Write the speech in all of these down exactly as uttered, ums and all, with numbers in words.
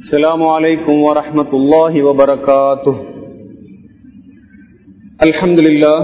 السلام عليكم ورحمة الله وبركاته. الحمد لله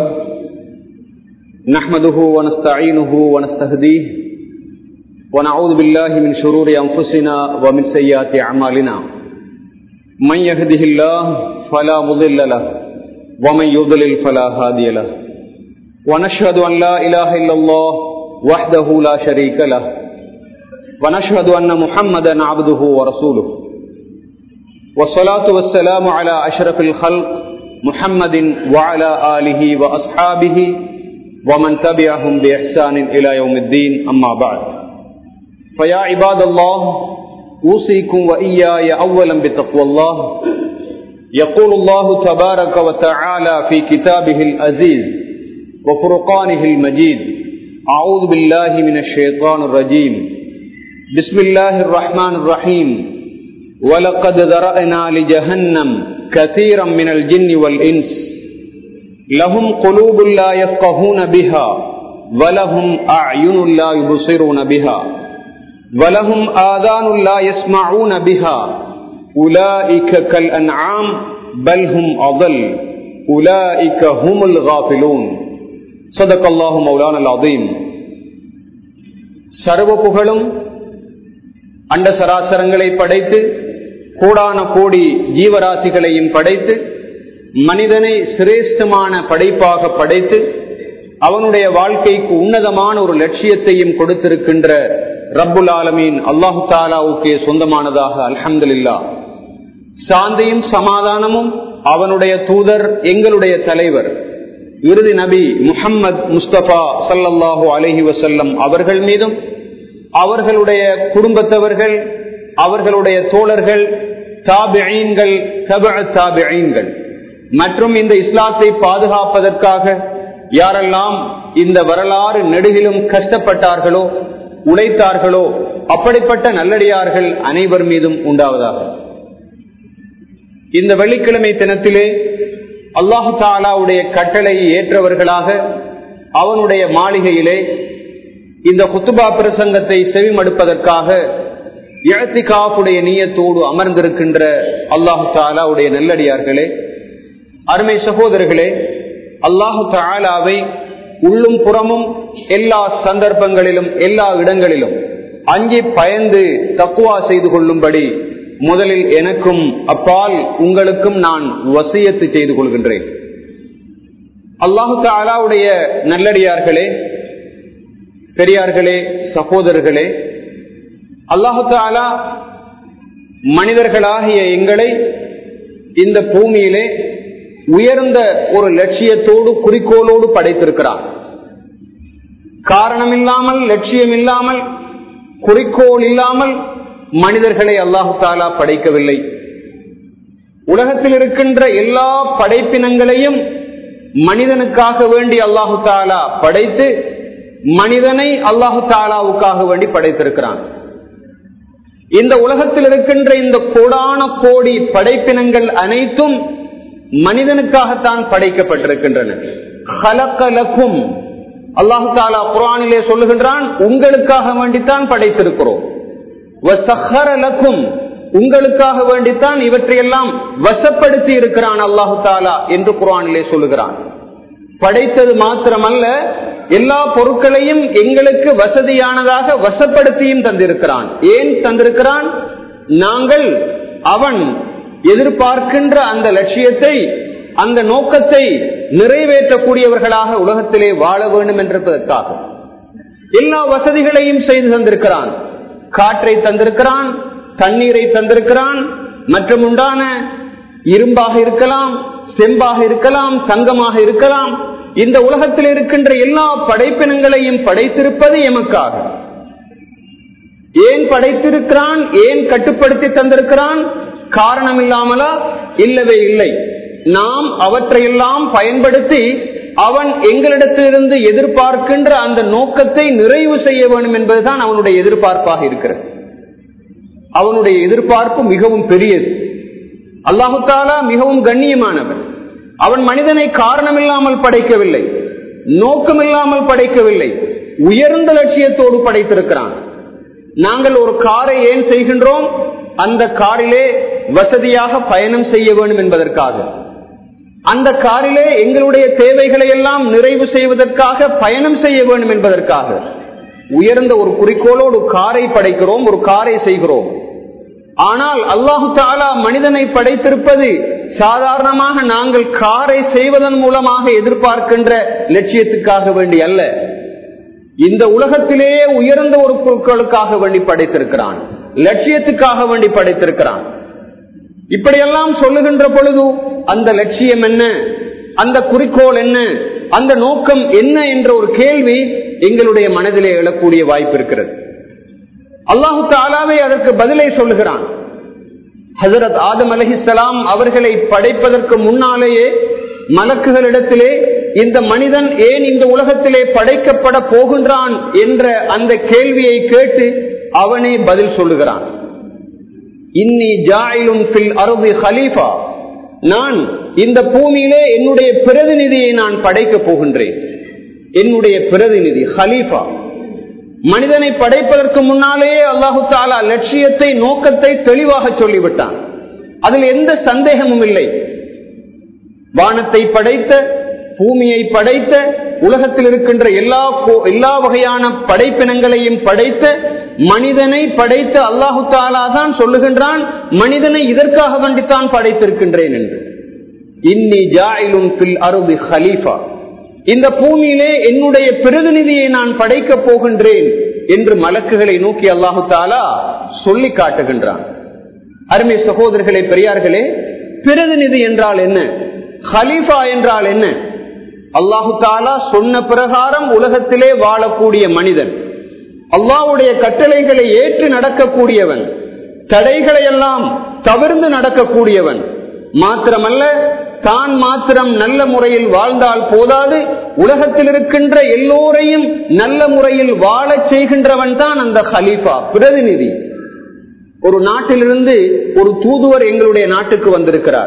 نحمده ونستعينه ونستهديه ونعوذ بالله من شرور أنفسنا ومن سيئات أعمالنا. من يهده الله فلا مضل له ومن يضلل فلا هادي له. ونشهد أن لا إله إلا الله وحده لا شريك له ونشهد أن محمدا عبده ورسوله. والصلاة والسلام على أشرف الخلق محمد وعلى آله وأصحابه ومن تبعهم بإحسان إلى يوم الدين. أما بعد، فيا عباد الله، أوصيكم وإياي أولا بتقوى الله. يقول الله تبارك وتعالى في كتابه العزيز وفرقانه المجيد: أعوذ بالله من الشيطان الرجيم. بسم الله الرحمن الرحيم. وَلَقَدْ ذَرَأْنَا لِجَهَنَّمَ كَثِيرًا مِنَ الْجِنِّ وَالْإِنسِ لَهُمْ قُلُوبٌ لَا يَفْقَهُونَ بِهَا وَلَهُمْ أَعْيُنٌ لَا يُبْصِرُونَ بِهَا وَلَهُمْ آذَانٌ لَا يَسْمَعُونَ بِهَا أُولَئِكَ كَالْأَنْعَامِ بَلْ هُمْ أَضَلُّ أُولَئِكَ هُمُ الْغَافِلُونَ. صدق الله مولانا العظيم. சர்வ புகழும் அண்ட சராசரங்களை படைத்து கோடான கோடி ஜீவராசிகளையும் படைத்து மனிதனை சிரேஷ்டமான படைப்பாக படைத்து அவனுடைய வாழ்க்கைக்கு உன்னதமான ஒரு லட்சியத்தையும் கொடுத்திருக்கின்ற ரப்புல் ஆலமீன் அல்லாஹு தாலாவுக்கே சொந்தமானதாக அல்ஹம்துலில்லாஹ். சாந்தியும் சமாதானமும் அவனுடைய தூதர் எங்களுடைய தலைவர் இறுதி நபி முஹம்மது முஸ்தபா ஸல்லல்லாஹு அலைஹி வஸல்லம் அவர்கள் மீதும் அவர்களுடைய குடும்பத்தவர்கள் அவர்களுடைய தோழர்கள் தாபிஈன்கள் தபஅ தாபிஈன்கள் மற்றும் இந்த இஸ்லாத்தை பாதுகாப்பதற்காக யாரெல்லாம் இந்த வரலாறு நெடுகிலும் கஷ்டப்பட்டார்களோ உழைத்தார்களோ அப்படிப்பட்ட நல்லடியார்கள் அனைவர் மீதும் உண்டாவதாக. இந்த வெள்ளிக்கிழமை தினத்திலே அல்லாஹு தஆலாவுடைய கட்டளையை ஏற்றவர்களாக அவனுடைய மாளிகையிலே இந்த குத்துபா பிரசங்கத்தை செவிமடுப்பதற்காக இஅ்திகாஃபுடைய நியத்தோடு அமர்ந்திருக்கின்ற அல்லாஹு தஆலாவுடைய நல்லடியார்களே, அருமை சகோதரர்களே, அல்லாஹு தஆலாவை உள்ளும் புறமும் எல்லா சந்தர்ப்பங்களிலும் எல்லா இடங்களிலும் அஞ்சி பயந்து தக்வா செய்து கொள்ளும்படி முதலில் எனக்கும் அப்பால் உங்களுக்கும் நான் வசியத்து செய்து கொள்கின்றேன். அல்லாஹு தஆலாவுடைய நல்லடியார்களே, பெரியார்களே, சகோதரர்களே, அல்லாஹு தஆலா மனிதர்களாகிய எங்களை இந்த பூமியிலே உயர்ந்த ஒரு லட்சியத்தோடு குறிக்கோளோடு படைத்திருக்கிறார். காரணம் இல்லாமல், லட்சியம் இல்லாமல், குறிக்கோள் இல்லாமல் மனிதர்களை அல்லாஹு தஆலா படைக்கவில்லை. உலகத்தில் இருக்கின்ற எல்லா படைப்பினங்களையும் மனிதனுக்காக வேண்டி அல்லாஹு தஆலா படைத்து மனிதனை அல்லாஹு தஆலாவுக்காக வேண்டி படைத்திருக்கிறான். இந்த உலகத்தில் இருக்கின்ற இந்த கோடான கோடி படைப்பினங்கள் அனைத்தும் மனிதனுக்காகத்தான் படைக்கப்பட்டிருக்கின்றன. ஹலகலக்கும், அல்லாஹு தஆலா குர்ஆனிலே சொல்லுகின்றான், உங்களுக்காக வேண்டித்தான் படைத்திருக்கிறோம். வஸஹரலக்கும், உங்களுக்காக வேண்டித்தான் இவற்றையெல்லாம் வசப்படுத்தி இருக்கிறான் அல்லாஹு தஆலா என்று குர்ஆனிலே சொல்லுகிறான். படைத்தது மாத்திரமல்ல, எல்லா பொருட்களையும் எங்களுக்கு வசதியானதாக வசப்படுத்தியும் தந்திருக்கிறான். ஏன் தந்திருக்கிறான்? நாங்கள் அவன் எதிர்பார்க்கின்ற அந்த லட்சியத்தை, அந்த நோக்கத்தை நிறைவேற்றக்கூடியவர்களாக உலகத்திலே வாழ வேண்டும் என்பதற்காக எல்லா வசதிகளையும் செய்து தந்திருக்கிறான். காற்றை தந்திருக்கிறான், தண்ணீரை தந்திருக்கிறான், மற்றும் உண்டான இரும்பாக இருக்கலாம், செம்பாக இருக்கலாம், தங்கமாக இருக்கலாம். இந்த உலகத்தில் இருக்கின்ற எல்லா படைப்பினங்களையும் படைத்திருப்பது எமக்காக. ஏன் படைத்திருக்கிறான்? ஏன் கட்டுப்படுத்தி தந்திருக்கிறான்? காரணம் இல்லாமலா? இல்லவே இல்லை. நாம் அவற்றையெல்லாம் பயன்படுத்தி அவன் எங்களிடத்திலிருந்து எதிர்பார்க்கின்ற அந்த நோக்கத்தை நிறைவு செய்ய வேண்டும் என்பதுதான் அவனுடைய எதிர்பார்ப்பாக இருக்கிறது. அவனுடைய எதிர்பார்ப்பு மிகவும் பெரியது. அல்லாஹு தஆலா மிகவும் கண்ணியமானவன். அவன் மனிதனை காரணமில்லாமல் படைக்கவில்லை, நோக்கமில்லாமல் படைக்கவில்லை, உயர்ந்த லட்சியத்தோடு படைத்திருக்கிறான். நாங்கள் ஒரு காரை ஏன் செய்கின்றோம்? அந்த காரிலே வசதியாக பயணம் செய்ய வேண்டும் என்பதற்காக, அந்த காரிலே எங்களுடைய தேவைகளை எல்லாம் நிறைவு செய்வதற்காக பயணம் செய்ய வேண்டும் என்பதற்காக உயர்ந்த ஒரு குறிக்கோளோடு காரை படைக்கிறோம், ஒரு காரை செய்கிறோம். ஆனால் அல்லாஹு தஆலா மனிதனை படைத்திருப்பது சாதாரணமாக நாங்கள் காரை செய்வதன் மூலமாக எதிர்பார்க்கின்ற லட்சியத்துக்காக வேண்டி அல்ல. இந்த உலகத்திலேயே உயர்ந்த ஒரு குறிக்கோளுக்காக வேண்டி படைத்திருக்கிறான், லட்சியத்துக்காக வேண்டி படைத்திருக்கிறான். இப்படியெல்லாம் சொல்லுகின்ற பொழுது அந்த லட்சியம் என்ன, அந்த குறிக்கோள் என்ன, அந்த நோக்கம் என்ன என்ற ஒரு கேள்வி எங்களுடைய மனதிலே எழக்கூடிய வாய்ப்பு இருக்கிறது. அல்லாஹு தஆலாவே அதற்கு பதிலை சொல்லுகிறான். ஹஜ்ரத் ஆதம் அலைஹிஸ்ஸலாம் அவர்களை படைப்பதற்கு முன்னாலேயே மலக்குகளிடத்திலே இந்த மனிதன் ஏன் இந்த உலகத்திலே படைக்கப்பட போகின்றான் என்ற அந்த கேள்வியை கேட்டு அவனே பதில் சொல்லுகிறான். இன்னி ஜாயிலுன் ஃபில் அர்தி ஹலீஃபா, நான் இந்த பூமியிலே என்னுடைய பிரதிநிதியை நான் படைக்க போகின்றேன். என்னுடைய பிரதிநிதி ஹலீஃபா. மனிதனை படைப்பதற்கு முன்னாலேயே அல்லாஹு தஆலா லட்சியத்தை, நோக்கத்தை தெளிவாக சொல்லிவிட்டான். அதில் எந்த சந்தேகமும் இல்லை. வானத்தை படைத்த, பூமியை படைத்த, உலகத்தில் இருக்கின்ற எல்லா எல்லா வகையான படைப்பினங்களையும் படைத்த மனிதனை படைத்த அல்லாஹு தஆலா தான் சொல்லுகின்றான், மனிதனை இதற்காக வேண்டித்தான் படைத்திருக்கின்றேன் என்று. இன்னி ஜாயிலுன் ஃபில் அர்தி ஹலீஃபா, இந்த பூமியிலே என்னுடைய பிரதிநிதியை நான் படைக்க போகின்றேன் என்று மலக்குகளை நோக்கி அல்லாஹு தஆலா சொல்லி காட்டுகின்றான். அருமை சகோதரர்களே, பெரியார்களே, பிரதிநிதி என்றால் என்ன, ஹலீஃபா என்றால் என்ன? அல்லாஹு தஆலா சொன்ன பிரகாரம் உலகத்திலே வாழக்கூடிய மனிதன், அல்லாஹ்வுடைய கட்டளைகளை ஏற்று நடக்கக்கூடியவன், தடைகளை எல்லாம் தவிர்த்து நடக்கக்கூடியவன். மாத்திரமல்ல, தான் மாத்திரம் நல்ல முறையில் வாழ்ந்தால் போதாது, உலகத்தில் இருக்கின்ற எல்லோரையும் நல்ல முறையில் வாழச் செய்கின்றவன் தான் அந்த ஹலீஃபா, பிரதிநிதி. ஒரு நாட்டிலிருந்து ஒரு தூதுவர் எங்களுடைய நாட்டுக்கு வந்திருக்கிறார்.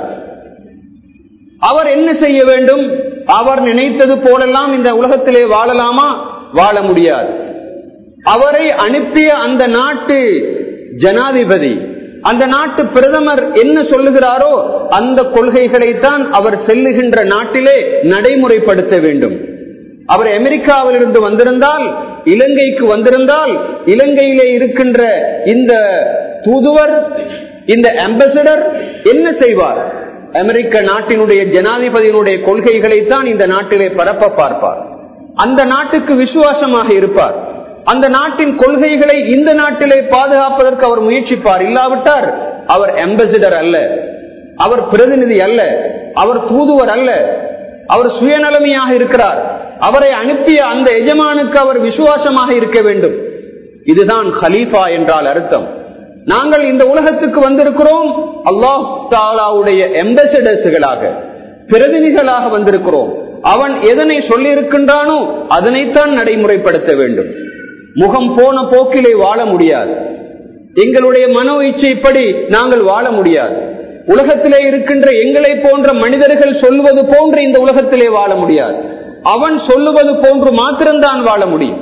அவர் என்ன செய்ய வேண்டும்? அவர் நினைத்தது போலெல்லாம் இந்த உலகத்திலே வாழலாமா? வாழ முடியாது. அவரை அனுப்பிய அந்த நாட்டு ஜனாதிபதி, அந்த நாட்டு பிரதமர் என்ன சொல்லுகிறாரோ அந்த கொள்கைகளை தான் அவர் செல்லுகின்ற நாட்டிலே நடைமுறைப்படுத்த வேண்டும். அவர் அமெரிக்காவில் இருந்து வந்திருந்தால், இலங்கைக்கு வந்திருந்தால், இலங்கையிலே இருக்கின்ற இந்த தூதுவர், இந்த அம்பாசடர் என்ன செய்வார்? அமெரிக்க நாட்டினுடைய ஜனாதிபதியினுடைய கொள்கைகளை தான் இந்த நாட்டிலே பரப்ப பார்ப்பார். அந்த நாட்டுக்கு விசுவாசமாக இருப்பார். அந்த நாட்டின் கொள்கைகளை இந்த நாட்டிலே பாதுகாப்பதற்கு அவர் முயற்சிப்பார். இல்லாவிட்டார் அவர் அம்பாசிடர் அல்ல, அவர் பிரதிநிதி அல்ல, அவர் தூதுவர் அல்ல, அவர் சுயநலமையாக இருக்கிறார். அவரை அனுப்பிய அந்த எஜமானுக்கு அவர் விசுவாசமாக இருக்க வேண்டும். இதுதான் ஹலீஃபா என்றால் அர்த்தம். நாங்கள் இந்த உலகத்துக்கு வந்திருக்கிறோம், அல்லாஹ் தஆலாவுடைய அம்பாசிடர்ஸ்களாக, பிரதிநிதிகளாக வந்திருக்கிறோம். அவன் எதனை சொல்லி இருக்கின்றானோ அதனைத்தான் நடைமுறைப்படுத்த வேண்டும். முகம் போன போக்கிலே வாழ முடியாது. எங்களுடைய மனோ இச்சைப்படி நாங்கள் வாழ முடியாது. உலகத்திலே இருக்கின்ற எங்களை போன்ற மனிதர்கள் சொல்வது போன்று இந்த உலகத்திலே வாழ முடியாது. அவன் சொல்லுவது போன்று மாத்திரம்தான் வாழ முடியும்.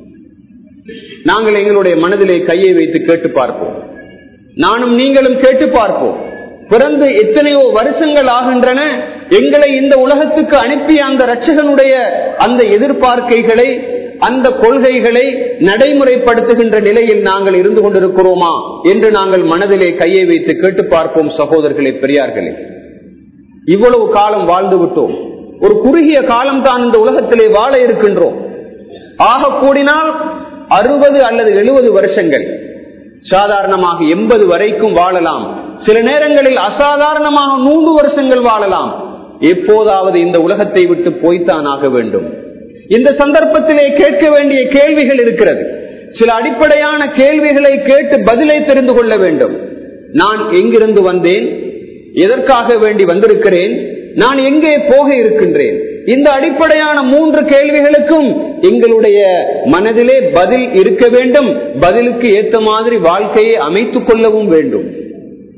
நாங்கள் எங்களுடைய மனதிலே கையை வைத்து கேட்டு பார்ப்போம். நானும் நீங்களும் கேட்டு பார்ப்போம். பிறந்து எத்தனையோ வருஷங்கள் ஆகின்றன. எங்களை இந்த உலகத்துக்கு அனுப்பிய அந்த இரட்சகனுடைய அந்த எதிர்பார்க்கைகளை, அந்த கொள்கைகளை நடைமுறைப்படுத்துகின்ற நிலையில் நாங்கள் இருந்து கொண்டிருக்கிறோமா என்று நாங்கள் மனதிலே கையை வைத்து கேட்டு பார்ப்போம். சகோதரர்களே, பெரியார்களே, இவ்வளவு காலம் வாழ்ந்து விட்டோம். ஒரு குறுகிய காலம் தான் இந்த உலகத்திலே வாழ இருக்கின்றோம். ஆக கூடினால் அறுபது அல்லது எழுபது வருஷங்கள், சாதாரணமாக எண்பது வரைக்கும் வாழலாம். சில நேரங்களில் அசாதாரணமாக நூறு வருஷங்கள் வாழலாம். எப்போதாவது இந்த உலகத்தை விட்டு போய்த்தான் ஆக வேண்டும். இந்த சந்தர்ப்பத்திலே கேட்க வேண்டிய கேள்விகள் இருக்கிறது. சில அடிப்படையான கேள்விகளை கேட்டு பதிலை தெரிந்து கொள்ள வேண்டும். நான் எங்கிருந்து வந்தேன்? எதற்காக வேண்டி வந்திருக்கிறேன்? நான் எங்கே போக இருக்கின்றேன்? இந்த அடிப்படையான மூன்று கேள்விகளுக்கும் எங்களுடைய மனதிலே பதில் இருக்க வேண்டும். பதிலுக்கு ஏற்ற மாதிரி வாழ்க்கையை அமைத்துக் கொள்ளவும் வேண்டும்.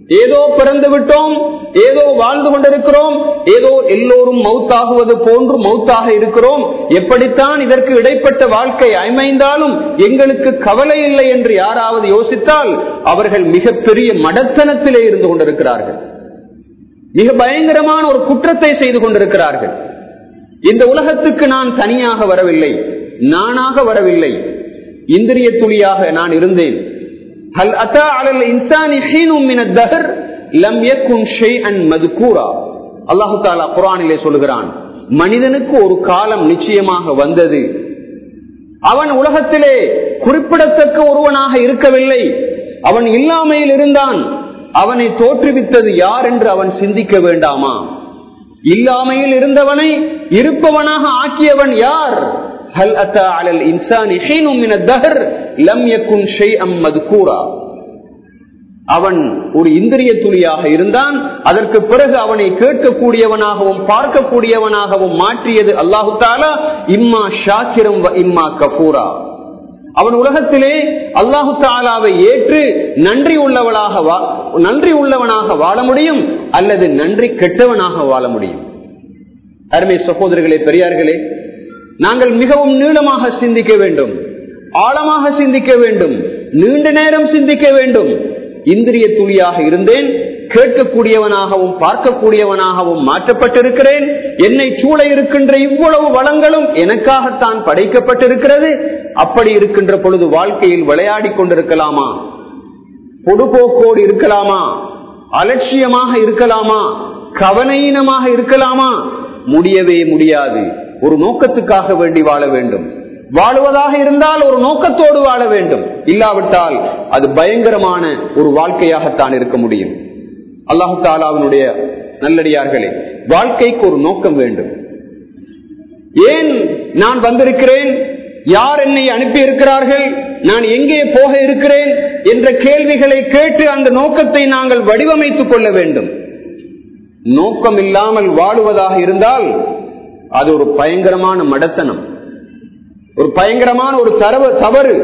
ஏதோ பிறந்து விட்டோம், ஏதோ வாழ்ந்து கொண்டிருக்கிறோம், ஏதோ எல்லோரும் மௌத்தாகுவது போன்று மௌத்தாக இருக்கிறோம். எப்படித்தான் இதற்கு இடைப்பட்ட வாழ்க்கை அமைந்தாலும் எங்களுக்கு கவலை இல்லை என்று யாராவது யோசித்தால் அவர்கள் மிகப்பெரிய மடத்தனத்திலே இருந்து கொண்டிருக்கிறார்கள். மிக பயங்கரமான ஒரு குற்றத்தை செய்து கொண்டிருக்கிறார்கள். இந்த உலகத்துக்கு நான் தனியாக வரவில்லை, நானாக வரவில்லை, இந்திரிய துளியாக நான் இருந்தேன். ஹல் அத்தா அலல் இன்சானி ஹீனும் மினத் தஹர் லம் யகுன் ஷைஅன் மذ்கூரா. அல்லாஹ் தஆலா குர்ஆனிலே சொல்கிறான், மனிதனுக்கு ஒரு காலம் நிச்சயமாக வந்தது, அவன் உலகத்திலே குறிப்பிடத்தக்க ஒருவனாக இருக்கவில்லை, அவன் இல்லாமையில் இருந்தான், அவனை தோற்றுவித்தது யார் என்று அவன் சிந்திக்க வேண்டாமா? இல்லாமையில் இருந்தவனை இருப்பவனாக ஆக்கியவன் யார்? ஹல் அத்தா அலல் இன்சானி ஹீனும் மினத் தஹர் லம் யகுன் ஷைஅன் மذ்கூரா. அவன் ஒரு இந்திரிய துளியாக இருந்தான், அதற்கு பிறகு அவனை கேட்கக்கூடியவனாகவும் பார்க்கக்கூடியவனாகவும் மாற்றியது அல்லாஹு தஆலா. இம்மா ஷாக்கிரம் வ இம்மா கஃபூரா. அவன் உலகத்திலே அல்லாஹு தஆலாவை ஏற்று நன்றி உள்ளவனாக நன்றி உள்ளவனாக வாழ முடியும், அல்லது நன்றி கெட்டவனாக வாழ முடியும். அருமை சகோதரர்களே, பெரியார்களே, நாங்கள் மிகவும் நீளமாக சிந்திக்க வேண்டும், ஆழமாக சிந்திக்க வேண்டும், நீண்ட நேரம் சிந்திக்க வேண்டும். இந்திரிய துளியாக இருந்தேன், கேட்கக்கூடியவனாகவும் பார்க்கக்கூடியவனாகவும் மாற்றப்பட்டிருக்கிறேன். என்னை சூழ இருக்கின்ற இவ்வளவு வளங்களும் எனக்காகத்தான் படைக்கப்பட்டிருக்கிறது. அப்படி இருக்கின்ற பொழுது வாழ்க்கையில் விளையாடி கொண்டிருக்கலாமா? பொடுபோக்கோடு இருக்கலாமா? அலட்சியமாக இருக்கலாமா? கவனீனமாக இருக்கலாமா? முடியவே முடியாது. ஒரு நோக்கத்துக்காக வேண்டி வாழ வேண்டும். வாழுவதாக இருந்தால் ஒரு நோக்கத்தோடு வாழ வேண்டும், இல்லாவிட்டால் அது பயங்கரமான ஒரு வாழ்க்கையாகத்தான் இருக்க முடியும். அல்லாஹு தஆலாவினுடைய நல்லடியார்களே, வாழ்க்கைக்கு ஒரு நோக்கம் வேண்டும். ஏன் நான் வந்திருக்கிறேன், யார் என்னை அனுப்பி இருக்கிறார்கள், நான் எங்கே போக இருக்கிறேன் என்ற கேள்விகளை கேட்டு அந்த நோக்கத்தை நாங்கள் வடிவமைத்துக் கொள்ள வேண்டும். நோக்கம் இல்லாமல் வாழுவதாக இருந்தால் அது ஒரு பயங்கரமான மடத்தனம், ஒரு பயங்கரமான ஒரு தவறு.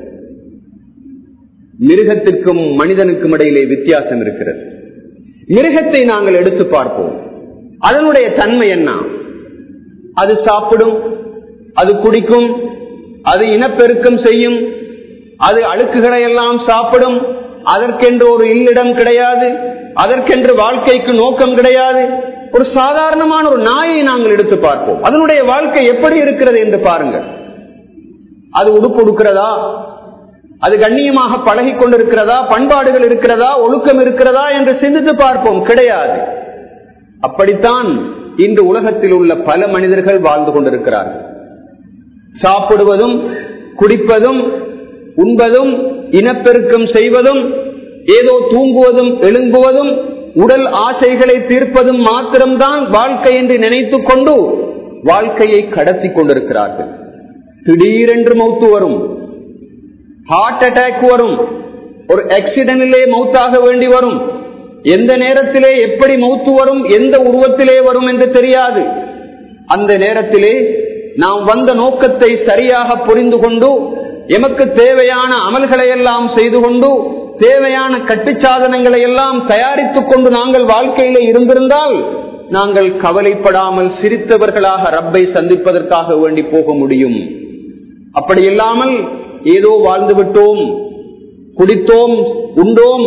மிருகத்திற்கும் மனிதனுக்கும் இடையிலே வித்தியாசம் இருக்கிறது. மிருகத்தை நாங்கள் எடுத்து பார்ப்போம். அதனுடைய தன்மை என்ன? அது சாப்பிடும், அது குடிக்கும், அது இனப்பெருக்கம் செய்யும், அது அழுக்குகளை எல்லாம் சாப்பிடும். அதற்கென்று ஒரு இல்லிடம் கிடையாது, அதற்கென்று வாழ்க்கைக்கு நோக்கம் கிடையாது. ஒரு சாதாரணமான ஒரு நாயை நாங்கள் எடுத்து பார்ப்போம். அதனுடைய வாழ்க்கை எப்படி இருக்கிறது என்று பாருங்கள். அது உடுப்பு உடுக்கிறதா, அது கண்ணியமாக பழகி கொண்டிருக்கிறதா, பண்பாடுகள் இருக்கிறதா, ஒழுக்கம் இருக்கிறதா என்று சிந்தித்து பார்ப்போம். கிடையாது. அப்படித்தான் இன்று உலகத்தில் உள்ள பல மனிதர்கள் வாழ்ந்து கொண்டிருக்கிறார்கள். சாப்பிடுவதும் குடிப்பதும் உண்பதும் இனப்பெருக்கம் செய்வதும் ஏதோ தூங்குவதும் எழும்புவதும் உடல் ஆசைகளை தீர்ப்பதும் மாத்திரம்தான் வாழ்க்கை என்று நினைத்து கொண்டு வாழ்க்கையை கடத்தி கொண்டிருக்கிறார்கள். திடீரென்று மௌத்து வரும், ஹார்ட் அட்டாக் வரும், ஒரு ஆக்சிடென்டிலே மௌத்தாக வேண்டி வரும். எந்த நேரத்திலே எப்படி மௌத்து வரும், எந்த உருவத்திலே வரும் என்று தெரியாது. அந்த நேரத்திலே நாம் வந்த நோக்கத்தை சரியாக புரிந்து கொண்டு எமக்கு தேவையான அமல்களை எல்லாம் செய்து கொண்டு தேவையான கட்டுச்சாதனங்களை எல்லாம் தயாரித்துக் கொண்டு நாங்கள் வாழ்க்கையிலே இருந்திருந்தால் நாங்கள் கவலைப்படாமல் சிரித்தவர்களாக ரப்பை சந்திப்பதற்காக வேண்டி போக முடியும். அப்படி இல்லாமல் ஏதோ வாழ்ந்து விட்டோம், குடித்தோம், உண்டோம்,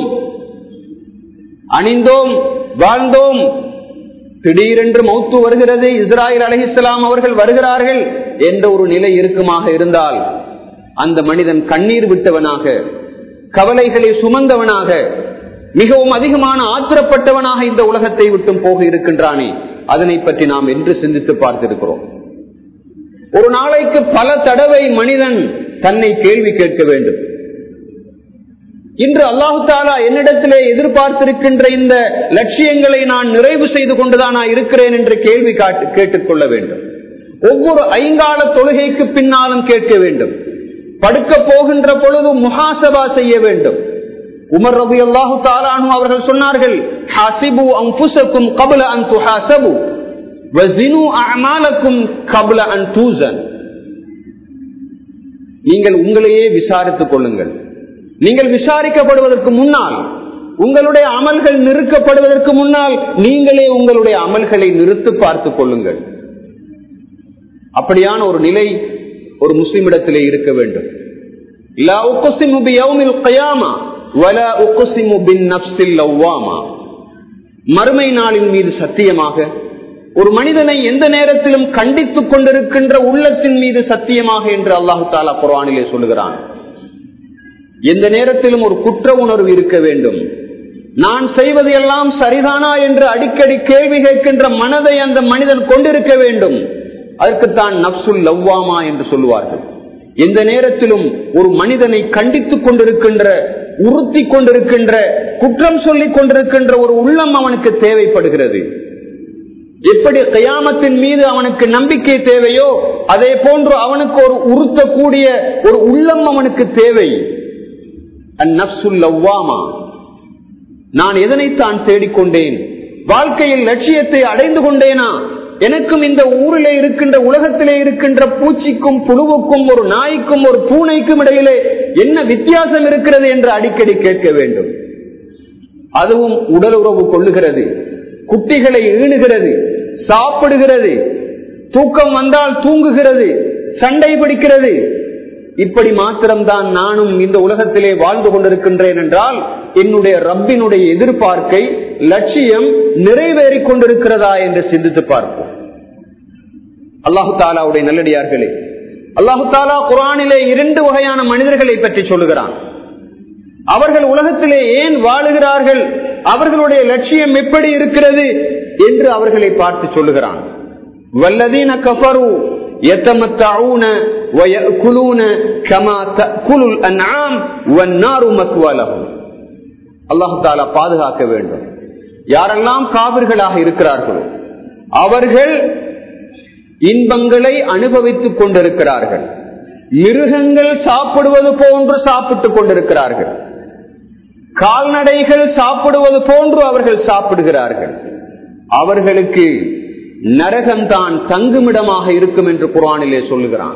அணிந்தோம், வாழ்ந்தோம், திடீரென்று மௌத்து வருகிறது, இஸ்ராயில் அலைஹிஸ்ஸலாம் அவர்கள் வருகிறார்கள் என்ற ஒரு நிலை இருக்குமாக இருந்தால் அந்த மனிதன் கண்ணீர் விட்டவனாக, கவலைகளை சுமந்தவனாக, மிகவும் அதிகமான ஆத்திரப்பட்டவனாக இந்த உலகத்தை விட்டும் போக இருக்கின்றானே, அதனை பற்றி நாம் என்று சிந்தித்து பார்த்திருக்கிறோம். ஒரு நாளைக்கு பல தடவை மனிதன் தன்னை கேள்வி கேட்க வேண்டும். இன்று அல்லாஹு தஆலா என்னிடத்திலே எதிர்பார்த்திருக்கின்ற இந்த லட்சியங்களை நான் நிறைவு செய்து கொண்டுதானா இருக்கிறேன் என்று கேள்வி கேட்டுக்கொள்ள வேண்டும். ஒவ்வொரு ஐங்கால தொழுகைக்கு பின்னாலும் கேட்க வேண்டும். படுக்க போகின்ற பொழுது முஹாசபா செய்ய வேண்டும். உமர் ரலியல்லாஹு தஆலா அன்ஹு அவர்கள் சொன்னார்கள், ஹாசிபு அன்ஃபுஸக்கும் قبل அன் துஹாசபு வஸினு அஅமாலக்கும் قبل அன் தூஸன். நீங்கள் உங்களையே விசாரித்துக் கொள்ளுங்கள். நீங்கள் விசாரிக்கப்படுவதற்கு முன்னால் உங்களுடைய அமல்கள் நிறுத்தப்படுவதற்கு முன்னால் நீங்களே உங்களுடைய அமல்களை நிறுத்தி பார்த்துக் கொள்ளுங்கள். அப்படியான ஒரு நிலை ஒரு முஸ்லிமிடத்திலே இருக்க வேண்டும். லா உக்ஸிமு பியௌமில் கியாமா வலா உக்ஸிமு பின்னஃப்ஸில் லவ்வாமா. மறுமை நாளின் மீது சத்தியமாக, ஒரு மனிதனை எந்த நேரத்திலும் கண்டித்துக் கொண்டிருக்கின்ற உள்ளத்தின் மீது சத்தியமாக என்று அல்லாஹு தஆலா குர்ஆனிலே சொல்லுகிறான். எந்த நேரத்திலும் ஒரு குற்ற உணர்வு இருக்க வேண்டும். நான் செய்வது எல்லாம் சரிதானா என்று அடிக்கடி கேள்வி கேட்கின்ற மனதை அந்த மனிதன் கொண்டிருக்க வேண்டும். அதற்குத்தான் நஃப்சுல் லவ்வாமா என்று சொல்லுவார்கள். எந்த நேரத்திலும் ஒரு மனிதனை கண்டித்துக் கொண்டிருக்கின்ற, உறுத்தி கொண்டிருக்கின்ற, குற்றம் சொல்லிக் கொண்டிருக்கின்ற ஒரு உள்ளம் அவனுக்கு தேவைப்படுகிறது. எப்படி கியாமத்தின் மீது அவனுக்கு நம்பிக்கை தேவையோ அதே போன்று அவனுக்கு ஒரு உறுத்தக்கூடிய ஒரு உள்ளம் அவனுக்கு தேவை. அந்நஃப்சுல் லவ்வாமா. நான் எதனைத்தான் தேடிக்கொண்டேன்? வாழ்க்கையில் லட்சியத்தை அடைந்து கொண்டேனா? எனக்கும் இந்த ஊரிலே இருக்கின்ற, உலகத்திலே இருக்கின்ற பூச்சிக்கும் புழுவுக்கும் ஒரு நாய்க்கும் ஒரு பூனைக்கும் இடையிலே என்ன வித்தியாசம் இருக்கிறது என்று அடிக்கடி கேட்க வேண்டும். அதுவும் உடல் உறவு கொள்ளுகிறது, குட்டிகளை ஈணுகிறது, சாப்பிடுகிறது, தூக்கம் வந்தால் தூங்குகிறது, சண்டை பிடிக்கிறது. இப்படி மாத்திரம்தான் நானும் இந்த உலகத்திலே வாழ்ந்து கொண்டிருக்கின்றேன் என்றால் என்னுடைய ரப்பினுடைய எதிர்பார்க்கை, லட்சியம் நிறைவேறிக் கொண்டிருக்கிறதா என்று சிந்தித்து பார்ப்போம். அல்லாஹு தாலாவுடைய நல்லடியார்களே, அல்லாஹு தாலா குர்ஆனிலே இரண்டு வகையான மனிதர்களை பற்றி சொல்லுகிறான். அவர்கள் உலகத்திலே ஏன் வாழுகிறார்கள், அவர்களுடைய லட்சியம் எப்படி இருக்கிறது என்று அவர்களை பார்த்து சொல்லுகிறான். வல்லதீன கஃபரு யதமத்தஊன வயأكلون كما تأكل الأنعام والنار مكوى لهم. அல்லாஹ் தஆலா பாதுகாக்க வேண்டும். யாரெல்லாம் காபிர்களாக இருக்கிறார்களோ அவர்கள் இன்பங்களை அனுபவித்துக் கொண்டிருக்கிறார்கள். மிருகங்கள் சாப்பிடுவது போன்று சாப்பிட்டுக் கொண்டிருக்கிறார்கள். கால்நடைகள் சாப்பிடுவது போன்று அவர்கள் சாப்பிடுகிறார்கள். அவர்களுக்கு நரகம்தான் தங்குமிடமாக இருக்கும் என்று குர்ஆனிலே சொல்லுகிறான்.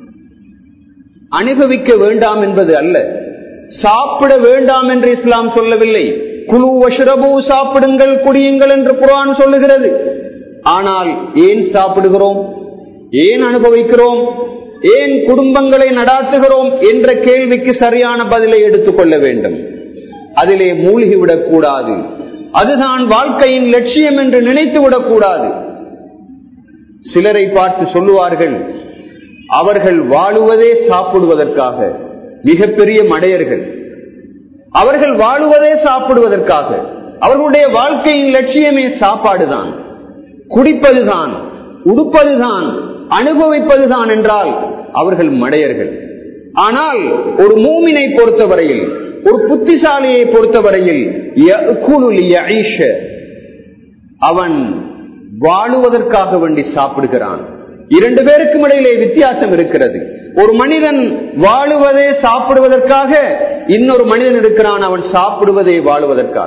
அனுபவிக்க வேண்டாம் என்பது அல்ல, சாப்பிட வேண்டாம் என்று இஸ்லாம் சொல்லவில்லை. குலு வஷ்ரபு, சாப்பிடுங்கள், குடியுங்கள் என்று குர்ஆன் சொல்லுகிறது. ஆனால் ஏன் சாப்பிடுகிறோம், ஏன் அனுபவிக்கிறோம், ஏன் குடும்பங்களை நடாத்துகிறோம் என்ற கேள்விக்கு சரியான பதிலை எடுத்துக்கொள்ள வேண்டும். அதிலே மூழ்கிவிடக் கூடாது. அதுதான் வாழ்க்கையின் லட்சியம் என்று நினைத்து விடக்கூடாது. சிலரை பார்த்து சொல்லுவார்கள், அவர்கள் வாழுவதே சாப்பிடுவதற்காக. மிகப்பெரிய மடையர்கள். அவர்கள் வாழுவதே சாப்பிடுவதற்காக. அவர்களுடைய வாழ்க்கையின் லட்சியமே சாப்பாடுதான், குடிப்பதுதான், உடுப்பதுதான், அனுபவிப்பதுதான் என்றால் அவர்கள் மடையர்கள். ஆனால் ஒரு மூமினை பொறுத்தவரையில், ஒரு புத்திசாலியை பொறுத்தவரையில் அவன் வாழுவதற்காக வேண்டி சாப்பிடுகிறான். இரண்டு பேருக்கும் இடையிலே வித்தியாசம் இருக்கிறது. ஒரு மனிதன் வாழுவதே சாப்பிடுவதற்காக, இன்னொரு மனிதன் இருக்கிறான் அவன் சாப்பிடுவதே வாழுவதற்காக.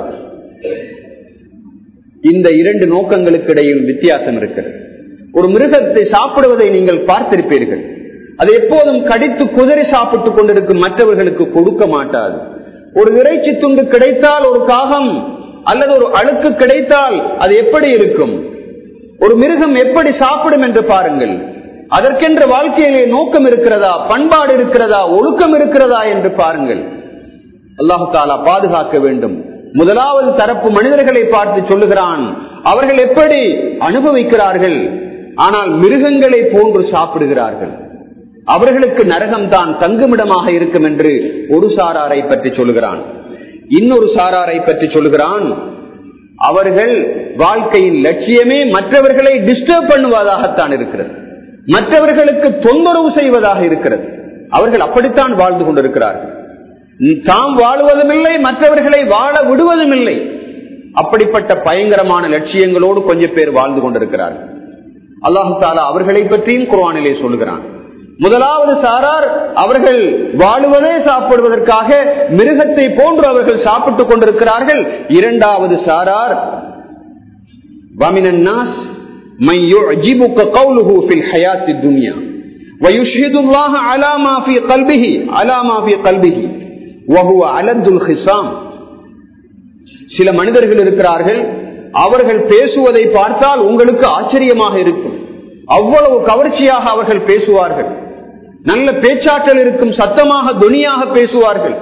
இந்த இரண்டு நோக்கங்களுக்கு இடையில் வித்தியாசம் இருக்கிறது. ஒரு மிருகத்தை சாப்பிடுவதை நீங்கள் பார்த்திருப்பீர்கள். அது எப்போதும் கடித்து குதறி சாப்பிட்டுக் கொண்டிருக்கும், மற்றவர்களுக்கு கொடுக்க மாட்டாது. ஒரு இறைச்சி துண்டு கிடைத்தால், ஒரு காகம் அல்லது ஒரு அழுக்கு கிடைத்தால் அது எப்படி இருக்கும்? ஒரு மிருகம் எப்படி சாப்பிடும் என்று பாருங்கள். அதற்கென்ற வாழ்க்கையிலே நோக்கம் இருக்கிறதா, பண்பாடு இருக்கிறதா, ஒழுக்கம் இருக்கிறதா என்று பாருங்கள். அல்லாஹு தஆலா பாதுகாக்க வேண்டும். முதலாவது தரப்பு மனிதர்களை பார்த்து சொல்லுகிறான், அவர்கள் எப்படி அனுபவிக்கிறார்கள், ஆனால் மிருகங்களை போன்று சாப்பிடுகிறார்கள். அவர்களுக்கு நரகம்தான் தங்குமிடமாக இருக்கும் என்று ஒரு சாராரை பற்றி சொல்லுகிறான். இன்னொரு சாராரை பற்றி சொல்லுகிறான், அவர்கள் வாழ்க்கையின் லட்சியமே மற்றவர்களை டிஸ்டர்ப் பண்ணுவதாகத்தான் இருக்கிறது, மற்றவர்களுக்கு தொந்தரவு செய்வதாக இருக்கிறது. அவர்கள் அப்படித்தான் வாழ்ந்து கொண்டிருக்கிறார்கள். தாம் வாழுவதும் இல்லை, மற்றவர்களை வாழ விடுவதும் இல்லை. அப்படிப்பட்ட பயங்கரமான லட்சியங்களோடு கொஞ்சம் பேர் வாழ்ந்து கொண்டிருக்கிறார்கள். அல்லாஹு தஆலா அவர்களை பற்றியும் குர்ஆனிலே சொல்லுகிறான். முதலாவது சாரார், அவர்கள் வாழுவதே சாப்பிடுவதற்காக, மிருகத்தை போன்று அவர்கள் சாப்பிட்டுக் கொண்டிருக்கிறார்கள். இரண்டாவது சாரார், வமினன் நாஸ் மை யுஜிபுக கௌலுஹு ஃபில் ஹயாத்தித் துன்யா வயுஷ்ஹிதுல்லாஹ அலா மா ஃபீ கல்பிஹி அலா மா ஃபீ கல்பிஹி வஹுவ அலதுல் ஹிஸாம். சில மனிதர்கள் இருக்கிறார்கள், அவர்கள் பேசுவதை பார்த்தால் உங்களுக்கு ஆச்சரியமாக இருக்கும். அவ்வளவு கவர்ச்சியாக அவர்கள் பேசுவார்கள். நல்ல பேச்சாற்றல் இருக்கும், சத்தமாக துனியாக பேசுவார்கள்.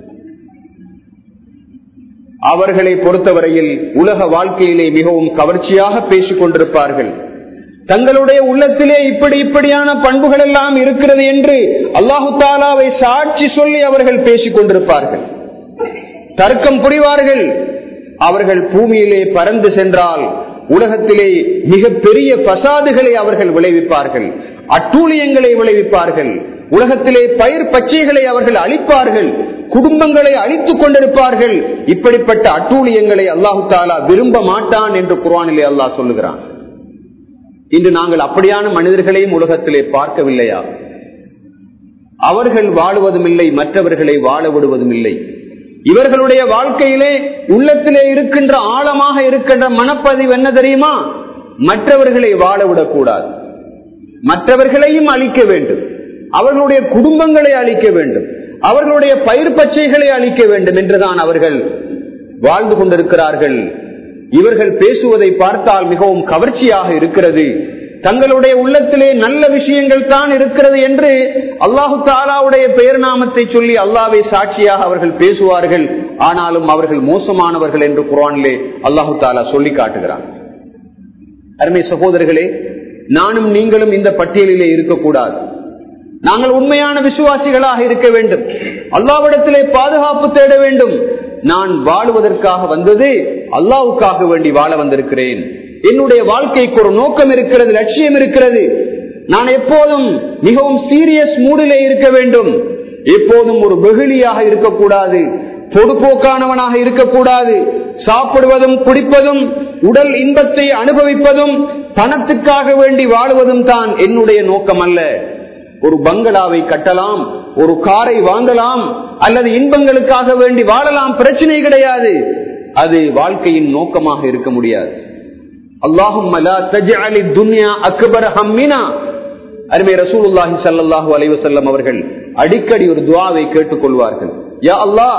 அவர்களை பொறுத்தவரையில் உலக வாழ்க்கையிலே மிகவும் கவர்ச்சியாக பேசிக் கொண்டிருப்பார்கள். தங்களுடைய உள்ளத்திலே இப்படி இப்படியான பண்புகள் எல்லாம் இருக்கிறது என்று அல்லாஹு தாலாவை சாட்சி சொல்லி அவர்கள் பேசிக் கொண்டிருப்பார்கள். தர்க்கம் புரிவார்கள். அவர்கள் பூமியிலே பறந்து சென்றால் உலகத்திலே மிக பெரிய பசாதுகளை அவர்கள் விளைவிப்பார்கள், அட்டூழியங்களை விளைவிப்பார்கள். உலகத்திலே பயிர் பச்சைகளை அவர்கள் அழிப்பார்கள், குடும்பங்களை அழித்துக் கொண்டிருப்பார்கள். இப்படிப்பட்ட அட்டூழியங்களை அல்லாஹு தாலா விரும்ப மாட்டான் என்று குர்ஆனிலே அல்லாஹ் சொல்லுகிறான். இன்று நாங்கள் அப்படியான மனிதர்களையும் உலகத்திலே பார்க்கவில்லையா? அவர்கள் வாழுவதும் இல்லை, மற்றவர்களை வாழ விடுவதும் இல்லை. இவர்களுடைய வாழ்க்கையிலே உள்ளத்திலே இருக்கின்ற ஆழமாக இருக்கின்ற மனப்பதிவு என்ன தெரியுமா? மற்றவர்களை வாழ விடக்கூடாது, மற்றவர்களையும் அழிக்க வேண்டும், அவர்களுடைய குடும்பங்களை அழிக்க வேண்டும், அவர்களுடைய பயிர் பச்சைகளை அழிக்க வேண்டும் என்றுதான் அவர்கள் வாழ்ந்து கொண்டிருக்கிறார்கள். இவர்கள் பேசுவதை பார்த்தால் மிகவும் கவர்ச்சியாக இருக்கிறது. தங்களுடைய உள்ளத்திலே நல்ல விஷயங்கள் தான் இருக்கிறது என்று அல்லாஹு தாலாவுடைய பெயர் நாமத்தை சொல்லி அல்லாஹ்வை சாட்சியாக அவர்கள் பேசுவார்கள். ஆனாலும் அவர்கள் மோசமானவர்கள் என்று குர்ஆனிலே அல்லாஹு தாலா சொல்லி காட்டுகிறான். அருமை சகோதரர்களே, நானும் நீங்களும் இந்த பட்டியலிலே இருக்கக்கூடாது. நாங்கள் உண்மையான விசுவாசிகளாக இருக்க வேண்டும், அல்லாஹ்விடத்திலே பாதுகாப்பு தேட வேண்டும். நான் வாழுவதற்காக வந்தது அல்லாஹ்வுக்காக வேண்டி வாழ வந்திருக்கிறேன். என்னுடைய வாழ்க்கைக்கு ஒரு நோக்கம் இருக்கிறது, லட்சியம் இருக்கிறது. நான் எப்போதும் மிகவும் சீரியஸ் மூடிலே இருக்க வேண்டும். எப்போதும் ஒரு வெகுளியாக இருக்கக்கூடாது, பொதுப்போக்கானவனாக இருக்கக்கூடாது. சாப்பிடுவதும் குடிப்பதும் உடல் இன்பத்தை அனுபவிப்பதும் பணத்துக்காக வேண்டி வாழுவதும் தான் என்னுடைய நோக்கம் அல்ல. ஒரு பங்களாவை கட்டலாம், ஒரு காரை வாங்கலாம், அல்லது இன்பங்களுக்காக வேண்டி வாழலாம், பிரச்சனை கிடையாது. அது வாழ்க்கையின் நோக்கமாக இருக்க முடியாது. அல்லாஹும்ம லா தஜ்அலி துன்யா அக்பர ஹம்மினா. அருமை ரசூலுல்லாஹி ஸல்லல்லாஹு அலைஹி வஸல்லம் அவர்கள் அடிக்கடி ஒரு துஆவை கேட்டுக் கொள்வார்கள். யா அல்லாஹ்,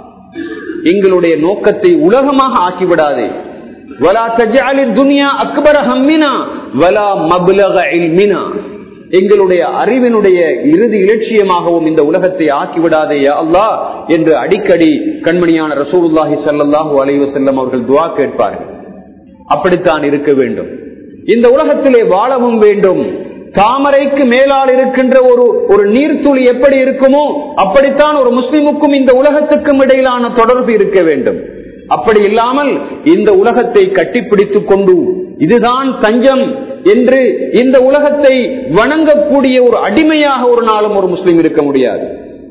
எங்களுடைய நோக்கத்தை உலகமாக ஆக்கிவிடாதே. வலா தஜ்அலி துன்யா அக்பர ஹம்மினா வலா மப்லக இல்மினா. எங்களுடைய அறிவினுடைய இறுதி இலட்சியமாகவும் இந்த உலகத்தை ஆக்கிவிடாதே யா அல்லாஹ் என்று அடிக்கடி கண்மணியான ரசூலுல்லாஹி ஸல்லல்லாஹு அலைஹி வஸல்லம் அவர்கள் துஆ கேட்பார்கள். அப்படித்தான் இருக்க வேண்டும். இந்த உலகத்திலே வாழவும் வேண்டும். தாமரைக்கு மேலால் இருக்கின்ற ஒரு ஒரு நீர்த்துளி எப்படி இருக்குமோ அப்படித்தான் ஒரு முஸ்லிமுக்கும் இந்த உலகத்துக்கும் இடையிலான தொடர்பு இருக்க வேண்டும். அப்படி இல்லாமல் இந்த உலகத்தை கட்டிப்பிடித்துக் கொண்டு இதுதான் தஞ்சம் என்று இந்த உலகத்தை வணங்கக்கூடிய ஒரு அடிமையாக ஒரு நாளும் ஒரு முஸ்லிம் இருக்க முடியாது.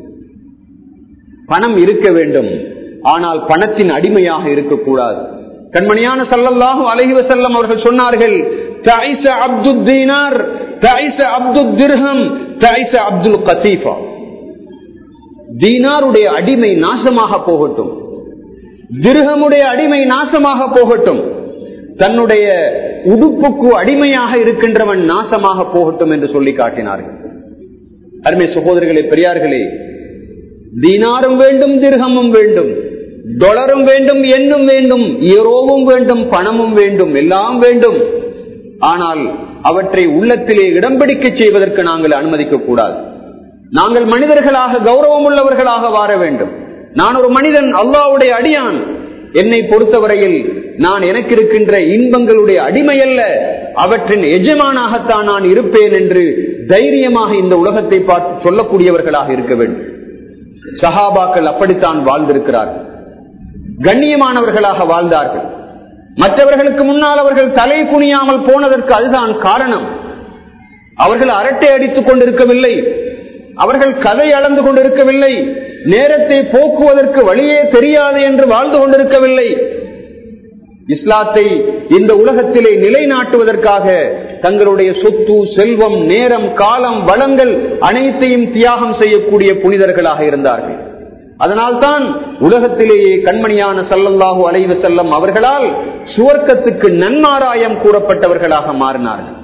பணம் இருக்க வேண்டும், ஆனால் பணத்தின் அடிமையாக இருக்கக்கூடாது. கண்மணியான ஸல்லல்லாஹு அலைஹி வஸல்லம் அவர்கள் சொன்னார்கள், தஐஸ அப்துத் தீனார் தஐஸ அப்துத் திர்ஹம் தஐஸ அப்துல் கதீஃபா. தீனாருடைய அடிமை நாசமாக போகட்டும், திர்ஹமுடைய அடிமை நாசமாக போகட்டும், தன்னுடைய உடுப்புக்கு அடிமையாக இருக்கின்றவன் நாசமாக போகட்டும் என்று சொல்லி காட்டினார்கள். அருமை சகோதரர்களே, பெரியார்களே, தீனாரும் வேண்டும், திர்ஹமும் வேண்டும், டாலரும் வேண்டும், எண்ணும் வேண்டும், யூரோவும் வேண்டும், பணமும் வேண்டும், எல்லாம் வேண்டும். ஆனால் அவற்றை உள்ளத்திலே இடம் பிடிக்க செய்வதற்கு நாங்கள் அனுமதிக்க கூடாது. நாங்கள் மனிதர்களாக கௌரவம் உள்ளவர்களாக வாழ வேண்டும். நான் ஒரு மனிதன், அல்லாஹ்வுடைய அடியான். என்னை பொறுத்தவரையில் நான் எனக்கு இருக்கின்ற இன்பங்களுடைய அடிமை அல்ல, அவற்றின் எஜமானாகத்தான் நான் இருப்பேன் என்று தைரியமாக இந்த உலகத்தை பார்த்து சொல்லக்கூடியவர்களாக இருக்க வேண்டும். சஹாபாக்கள் அப்படித்தான் வாழ்ந்திருக்கிறார்கள், கண்ணியமானவர்களாக வாழ்ந்தார்கள். மற்றவர்களுக்கு முன்னால் அவர்கள் தலை குனியாமல் போனதற்கு அதுதான் காரணம். அவர்கள் அரட்டை அடித்துக் கொண்டிருக்கவில்லை, அவர்கள் கதை அளந்து கொண்டிருக்கவில்லை, நேரத்தை போக்குவதற்கு வழியே தெரியாது என்று வாழ்ந்து கொண்டிருக்கவில்லை. இஸ்லாத்தை இந்த உலகத்திலே நிலைநாட்டுவதற்காக தங்களுடைய சொத்து, செல்வம், நேரம், காலம், வளங்கள் அனைத்தையும் தியாகம் செய்யக்கூடிய புனிதர்களாக இருந்தார்கள். அதனால்தான் உலகத்திலேயே கண்மணியான ஸல்லல்லாஹு அலைஹி வஸல்லம் அவர்களால் சுவர்க்கத்துக்கு நன்மாராயம் கூறப்பட்டவர்களாக மாறினார்கள்.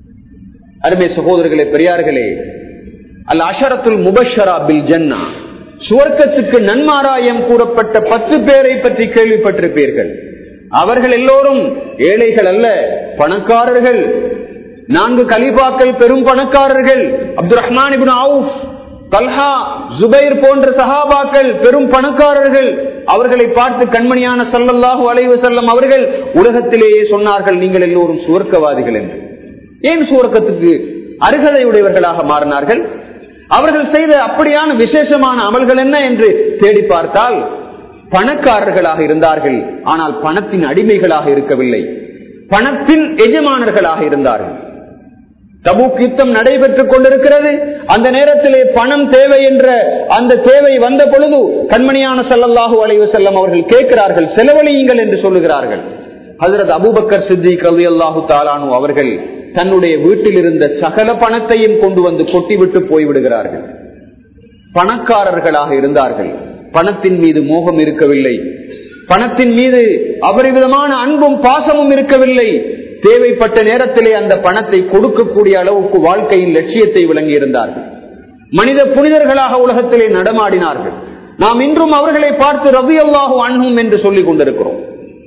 அருமை சகோதரர்களே, பெரியார்களே, அல் அஷரத்துல் முபஷ்ஷரா பில் ஜன்னா, சுவர்க்கத்துக்கு நன்மாராயம் கூறப்பட்ட பத்து பேரை பற்றி கேள்விப்பட்டிருப்பீர்கள். அவர்கள் எல்லோரும் ஏழைகள் அல்ல, பணக்காரர்கள். நான்கு கலீஃபாக்கள் பெரும் பணக்காரர்கள். Abdur Rahman ibn Awf, Talha, Zubair போன்ற சஹாபாக்கள் பெரும் பணக்காரர்கள். அவர்களை பார்த்து கண்மணியான ஸல்லல்லாஹு அலைஹி வஸல்லம் அவர்கள் உலகத்திலேயே சொன்னார்கள், நீங்கள் எல்லோரும் சுவர்க்கவாதிகள் என்று. ஏன் சுவர்க்கத்துக்கு அருகதையுடையவர்களாக மாறினார்கள்? அவர்கள் செய்த அப்படியான விசேஷமான அமல்கள் என்ன என்று தேடி பார்த்தால், பணக்காரர்களாக இருந்தார்கள், ஆனால் பணத்தின் அடிமைகளாக இருக்கவில்லை, பணத்தின் எஜமானர்களாக இருந்தார்கள். தபூக் யுத்தம் நடைபெற்றுக் கொண்டிருக்கிறது. அந்த நேரத்திலே பணம் தேவை என்ற அந்த தேவை வந்த பொழுது கண்மணியான ஸல்லல்லாஹு அலைஹி வஸல்லம் அவர்கள் கேட்கிறார்கள், செலவழியுங்கள் என்று சொல்லுகிறார்கள். ஹஜ்ரத் அபூபக்கர் சித்திக் ரலியல்லாஹு தஆலா அன்ஹு அவர்கள் தன்னுடைய வீட்டில் இருந்த சகல பணத்தையும் கொண்டு வந்து கொட்டிவிட்டு போய்விடுகிறார்கள். பணக்காரர்களாக இருந்தார்கள், பணத்தின் மீது மோகம் இருக்கவில்லை, பணத்தின் மீது அபரிவிதமான அன்பும் பாசமும் இருக்கவில்லை. தேவைப்பட்ட நேரத்திலே அந்த பணத்தை கொடுக்கக்கூடிய அளவுக்கு வாழ்க்கையின் லட்சியத்தை விளங்கி இருந்தார்கள். மனித புனிதர்களாக உலகத்திலே நடமாடினார்கள். நாம் இன்றும் அவர்களை பார்த்து ரலியல்லாஹு அன்ஹும் என்று சொல்லிக் கொண்டிருக்கிறோம்.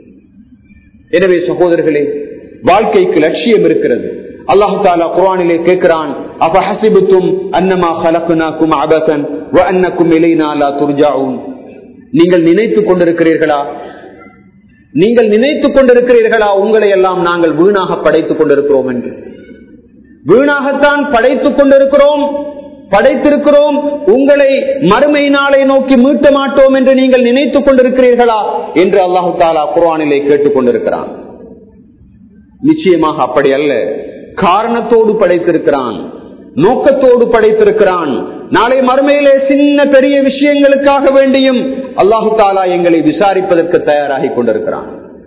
எனவே சகோதரர்களே, வாழ்க்கைக்கு லட்சியம் இருக்கிறது. அல்லாஹ் தஆலா குர்ஆனிலே கேட்கிறான், அஃபஹஸிபதும் அன்னமா خلقناكم عبثا وانكم الينا لا ترجعون. நீங்கள் நினைத்துக் கொண்டிருக்கிறீர்களா நீங்கள் நினைத்துக் கொண்டிருக்கிறீர்களா உங்களை எல்லாம் நாங்கள் வீணாக படைத்துக் கொண்டிருக்கிறோம் என்று? வீணாகத்தான் படைத்துக் கொண்டிருக்கிறோம், படைத்திருக்கிறோம். உங்களை மறுமை நாளை நோக்கி மீட்ட மாட்டோம் என்று நீங்கள் நினைத்துக் கொண்டிருக்கிறீர்களா என்று அல்லாஹ் தஆலா குர்ஆனிலே கேட்டுக் கொண்டிருக்கிறான். நிச்சயமாக அப்படி அல்ல. காரணத்தோடு படைத்திருக்கிறான், நோக்கத்தோடு படைத்திருக்கிறான். நாளை மறுமையிலே சின்ன பெரிய விஷயங்களுக்காக வேண்டியும் அல்லாஹு தஆலா எங்களை விசாரிப்பதற்கு தயாராகி கொண்டிருக்கிறான்.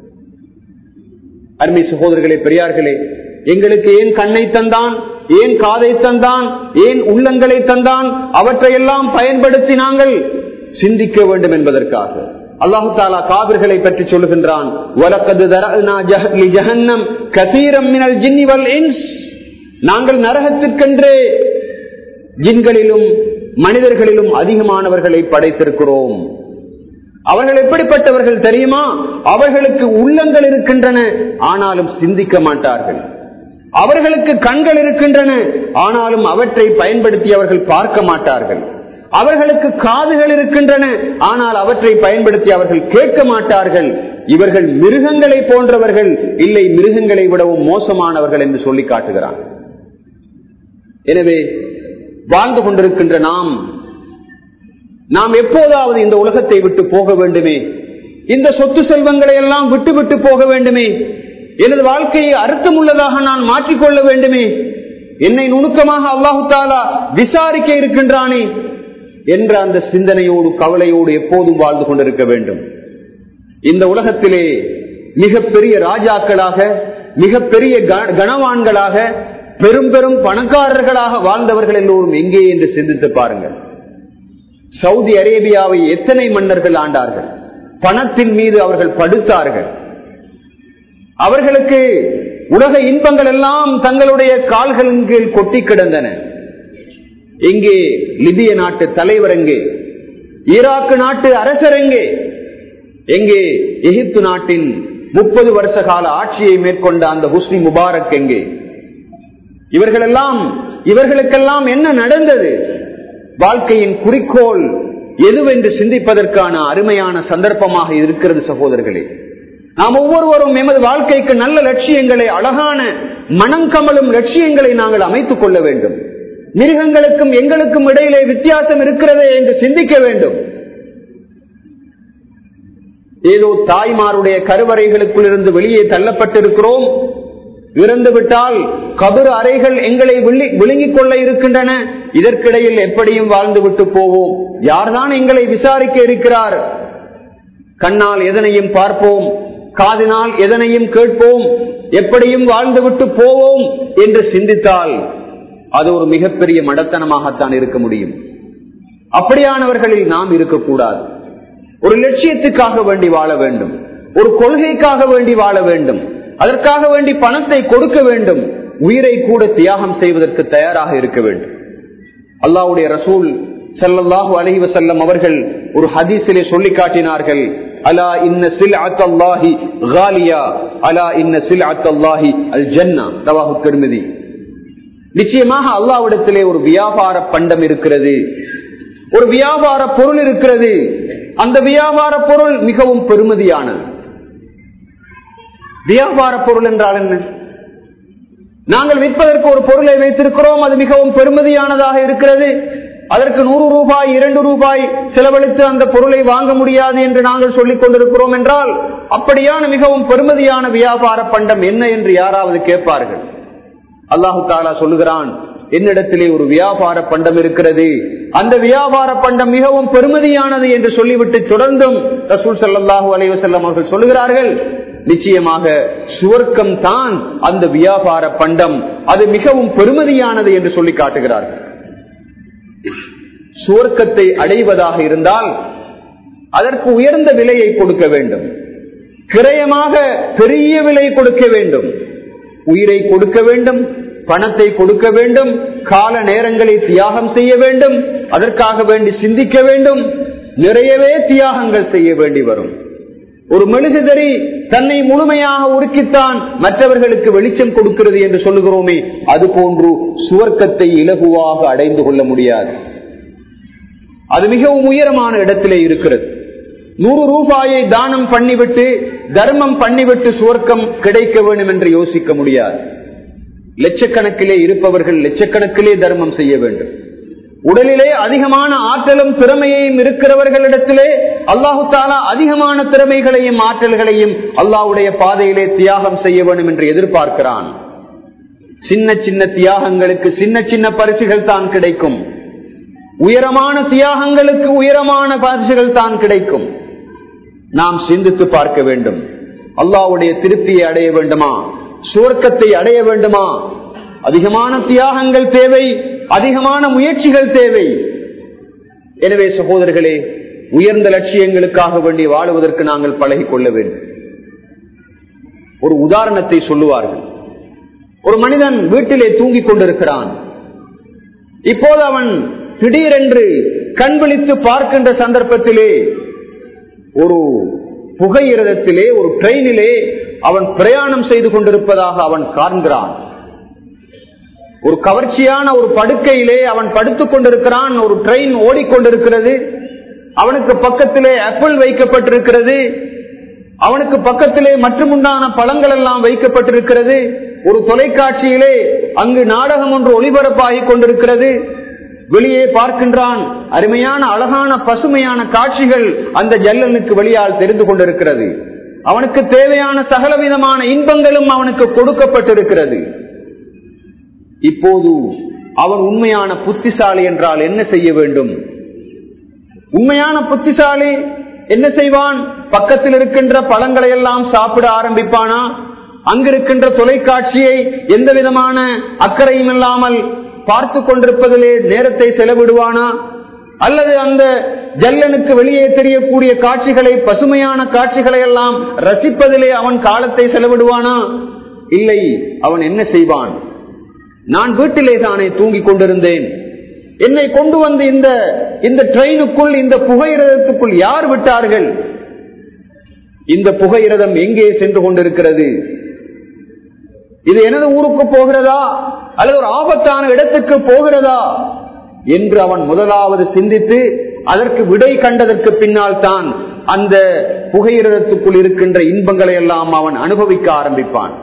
அருமை சகோதரர்களே, பெரியார்களே, எங்களுக்கு ஏன் கண்ணை தந்தான், ஏன் காதை தந்தான், ஏன் உள்ளங்களை தந்தான்? அவற்றையெல்லாம் பயன்படுத்தி நாங்கள் சிந்திக்க வேண்டும் என்பதற்காக. அல்லாஹு தஆலா காபிர்களை பற்றி சொல்லுகின்றான், வலக்கத் தரஅனா லிஜஹன்னம் கஸீரம் மினல் ஜின்னி வல் இன்ஸ். நாங்கள் நரகத்திற்கென்றே ஜின்களிலும் மனிதர்களிலும் அதிகமானவர்களை படைத்திருக்கிறோம். அவர்கள் எப்படிப்பட்டவர்கள் தெரியுமா? அவர்களுக்கு உள்ளங்கள் இருக்கின்றன, ஆனாலும் சிந்திக்க மாட்டார்கள். அவர்களுக்கு கண்கள் இருக்கின்றன, ஆனாலும் அவற்றை பயன்படுத்தி அவர்கள் பார்க்க மாட்டார்கள். அவர்களுக்கு காதுகள் இருக்கின்றன, ஆனால் அவற்றை பயன்படுத்தி அவர்கள் கேட்க மாட்டார்கள். இவர்கள் மிருகங்களை போன்றவர்கள், இல்லை மிருகங்களை விடவும் மோசமானவர்கள் என்று சொல்லி காட்டுகிறார். எனவே வாழ்ந்து கொண்டிருக்கின்ற நாம் நாம் எப்போதாவது இந்த உலகத்தை விட்டு போக வேண்டுமே, இந்த சொத்து செல்வங்களை எல்லாம் விட்டு விட்டு போக வேண்டுமே, எனது வாழ்க்கையை அர்த்தம் உள்ளதாக நான் மாற்றிக்கொள்ள வேண்டுமே, என்னை நுணுக்கமாக அல்லாஹு தஆலா விசாரிக்க இருக்கின்றானே என்ற அந்த சிந்தனையோடு கவலையோடு எப்போதும் வாழ்ந்து கொண்டிருக்க வேண்டும். இந்த உலகத்திலே மிகப்பெரிய ராஜாக்களாக, மிகப்பெரிய கனவான்களாக, பெரும் பெரும் பணக்காரர்களாக வாழ்ந்தவர்கள் எல்லோரும் எங்கே என்று சிந்தித்து பாருங்கள். சவுதி அரேபியாவை எத்தனை மன்னர்கள் ஆண்டார்கள்? பணத்தின் மீது அவர்கள் படுத்தார்கள். அவர்களுக்கு உலக இன்பங்கள் எல்லாம் தங்களுடைய கால்களின் கீழ் கொட்டி கிடந்தன. எங்கே லிபிய நாட்டு தலைவர்? எங்கே ஈராக்கு நாட்டு அரசர்? எங்கே எங்கே எகிப்து நாட்டின் முப்பது வருஷ கால ஆட்சியை மேற்கொண்ட அந்த ஹுஸ்னி முபாரக் எங்கே? இவர்களெல்லாம் இவர்களுக்கெல்லாம் என்ன நடந்தது? வாழ்க்கையின் குறிக்கோள் எதுவென்று சிந்திப்பதற்கான அருமையான சந்தர்ப்பமாக இருக்கிறது சகோதரர்களே. நாம் ஒவ்வொருவரும் எமது வாழ்க்கைக்கு நல்ல லட்சியங்களை, அழகான மனங்கமலும் லட்சியங்களை நாங்கள் அமைத்துக் கொள்ள வேண்டும். மிருகங்களுக்கும் எங்களுக்கும் இடையிலே வித்தியாசம் இருக்கிறதே என்று சிந்திக்க வேண்டும். ஏதோ தாய்மாருடைய கருவறைகளுக்குள் இருந்து வெளியே தள்ளப்பட்டிருக்கிறோம். இறந்துவிட்டால் கபர் அறைகள் எங்களை விழுங்கிக் கொள்ள இருக்கின்றன. இதற்கிடையில் எப்படியும் வாழ்ந்து விட்டு போவோம். யார்தான் எங்களை விசாரிக்க இருக்கிறார்? கண்ணால் எதனையும் பார்ப்போம், காதினால் எதனையும் கேட்போம், எப்படியும் வாழ்ந்து விட்டு போவோம் என்று சிந்தித்தால் அது ஒரு மிகப்பெரிய மடத்தனமாகத்தான் இருக்க முடியும். அப்படியானவர்களில் நாம் இருக்கக்கூடாது. ஒரு லட்சியத்துக்காக வேண்டி வாழ வேண்டும், ஒரு கொள்கைக்காக வேண்டி வாழ வேண்டும், அதற்காக வேண்டி பணத்தை கொடுக்க வேண்டும், உயிரை கூட தியாகம் செய்வதற்கு தயாராக இருக்க வேண்டும். அல்லாஹ்வுடைய ரசூல் ஸல்லல்லாஹு அலைஹி வஸல்லம் அவர்கள் ஒரு ஹதீஸிலே சொல்லி காட்டினார்கள், அலா இன்ன சில்அத்தல்லாஹி காலியா அலா இன்ன சில்அத்தல்லாஹி அல் ஜன்னா, ரவாஹு திர்மிதி. நிச்சயமாக அல்லாஹ்விடத்திலே ஒரு வியாபார பண்டம் இருக்கிறது, ஒரு வியாபார பொருள் இருக்கிறது. அந்த வியாபார பொருள் மிகவும் பெருமதியானது. வியாபார பொருள் என்றால் என்ன? நாங்கள் விற்பதற்கு ஒரு பொருளை வைத்திருக்கிறோம், அது மிகவும் பெருமதியானதாக இருக்கிறது. அதற்கு நூறு ரூபாய் இரண்டு ரூபாய் செலவழித்து அந்த பொருளை வாங்க முடியாது என்று நாங்கள் சொல்லிக் கொண்டிருக்கிறோம் என்றால், அப்படியான மிகவும் பெருமதியான வியாபார பண்டம் என்ன என்று யாராவது கேட்பார்கள்? அல்லாஹு தஆலா சொல்லுகிறான், என்னிடத்திலே ஒரு வியாபார பண்டம் இருக்கிறது, அந்த வியாபார பண்டம் மிகவும் பெருமதியானது என்று சொல்லிவிட்டு தொடர்ந்தும் ரசூல் ஸல்லல்லாஹு அலைஹி வஸல்லம் அவர்கள் சொல்லுகிறார்கள், நிச்சயமாக சுவர்க்கம் தான் அந்த வியாபார பண்டம், அது மிகவும் பெருமதியானது என்று சொல்லி காட்டுகிறார்கள். சுவர்க்கத்தை அடைவதாக இருந்தால் அதற்கு உயர்ந்த விலையை கொடுக்க வேண்டும், கிரயமாக பெரிய விலை கொடுக்க வேண்டும், உயிரை கொடுக்க வேண்டும், பணத்தை கொடுக்க வேண்டும், கால நேரங்களை தியாகம் செய்ய வேண்டும், அதற்காக வேண்டி சிந்திக்க வேண்டும், நிறையவே தியாகங்கள் செய்ய வேண்டி வரும். ஒரு மெழுகுதிரி தன்னை முழுமையாக உருக்கித்தான் மற்றவர்களுக்கு வெளிச்சம் கொடுக்கிறது என்று சொல்லுகிறோமே, அது போன்று சுவர்க்கத்தை இலகுவாக அடைந்து கொள்ள முடியாது. அது மிகவும் உயரமான இடத்திலே இருக்கிறது. நூறு ரூபாயை தானம் பண்ணிவிட்டு தர்மம் பண்ணிவிட்டு சுவர்க்கம் கிடைக்க வேண்டும் என்று யோசிக்க முடியாது. லட்சக்கணக்கிலே இருப்பவர்கள் லட்சக்கணக்கிலே தர்மம் செய்ய வேண்டும். உடலிலே அதிகமான ஆற்றலும் திறமையையும் இருக்கிறவர்களிடத்திலே அல்லாஹு தஆலா அதிகமான திறமைகளையும் ஆற்றல்களையும் அல்லாஹ்வுடைய பாதையிலே தியாகம் செய்ய வேண்டும் என்று எதிர்பார்க்கிறான். சின்ன சின்ன தியாகங்களுக்கு சின்ன சின்ன பரிசுகள் தான் கிடைக்கும், உயரமான தியாகங்களுக்கு உயரமான பரிசுகள் தான் கிடைக்கும். நாம் சிந்தித்து பார்க்க வேண்டும். அல்லாஹ்வுடைய திருப்தியை அடைய வேண்டுமா, சுவர்க்கத்தை அடைய வேண்டுமா? அதிகமான தியாகங்கள் தேவை, அதிகமான முயற்சிகள் தேவை. எனவே சகோதரர்களே, உயர்ந்த லட்சியங்களுக்காக வேண்டி வாழுவதற்கு நாங்கள் பழகிக் கொள்ள வேண்டும். ஒரு உதாரணத்தை சொல்லுவார்கள். ஒரு மனிதன் வீட்டிலே தூங்கிக் கொண்டிருக்கிறான். இப்போது அவன் திடீரென்று கண் விழித்து பார்க்கின்ற சந்தர்ப்பத்திலே ஒரு புகையிரதத்திலே ஒரு ட்ரெயினிலே அவன் பிரயாணம் செய்து கொண்டிருப்பதாக அவன் காண்கிறான். ஒரு கவர்ச்சியான ஒரு படுக்கையிலே அவன் படுத்துக் கொண்டிருக்கிறான். ஒரு ட்ரெயின் ஓடிக்கொண்டிருக்கிறது. அவனுக்கு பக்கத்திலே ஆப்பிள் வைக்கப்பட்டிருக்கிறது. அவனுக்கு பக்கத்திலே மற்றுமுண்டான பழங்கள் எல்லாம் வைக்கப்பட்டிருக்கிறது. ஒரு தொலைக்காட்சியிலே அங்கு நாடகம் ஒன்று ஒளிபரப்பாகிக் கொண்டிருக்கிறது. வெளியே பார்க்கின்றான். அருமையான அழகான பசுமையான காட்சிகள் அந்த ஜன்னலுக்கு வெளியால் தெரிந்து கொண்டிருக்கிறது. அவனுக்கு தேவையான சகலவிதமான இன்பங்களும் அவனுக்கு கொடுக்கப்பட்டிருக்கிறது. இப்போது அவன் உண்மையான புத்திசாலி என்றால் என்ன செய்ய வேண்டும்? உண்மையான புத்திசாலி என்ன செய்வான்? பக்கத்தில் இருக்கின்ற பழங்களை எல்லாம் சாப்பிட ஆரம்பிப்பானா? அங்கிருக்கின்ற தொலைக்காட்சியை எந்த விதமான அக்கறையும் இல்லாமல் பார்த்து கொண்டிருப்பதிலே நேரத்தை செலவிடுவானா? அல்லது அந்த ஜல்லனுக்கு வெளியே தெரியக்கூடிய காட்சிகளை, பசுமையான காட்சிகளை எல்லாம் ரசிப்பதிலே அவன் காலத்தை செலவிடுவானா? இல்லை. அவன் என்ன செய்வான்? நான் வீட்டிலே தானே தூங்கிக் கொண்டிருந்தேன், என்னை கொண்டு வந்து இந்த இந்த ட்ரெயினுக்குள், இந்த புகையிரதத்துக்குள் யார் விட்டார்கள்? இந்த புகையிரதம் எங்கே சென்று கொண்டிருக்கிறது? இது எனது ஊருக்கு போகிறதா அல்லது ஒரு ஆபத்தான இடத்துக்கு போகிறதா என்று அவன் முதலாவது சிந்தித்து அதற்கு விடை கண்டதற்கு பின்னால் தான் அந்த புகையிரதத்துக்குள் இருக்கின்ற இன்பங்களை எல்லாம் அவன் அனுபவிக்க ஆரம்பிப்பான்.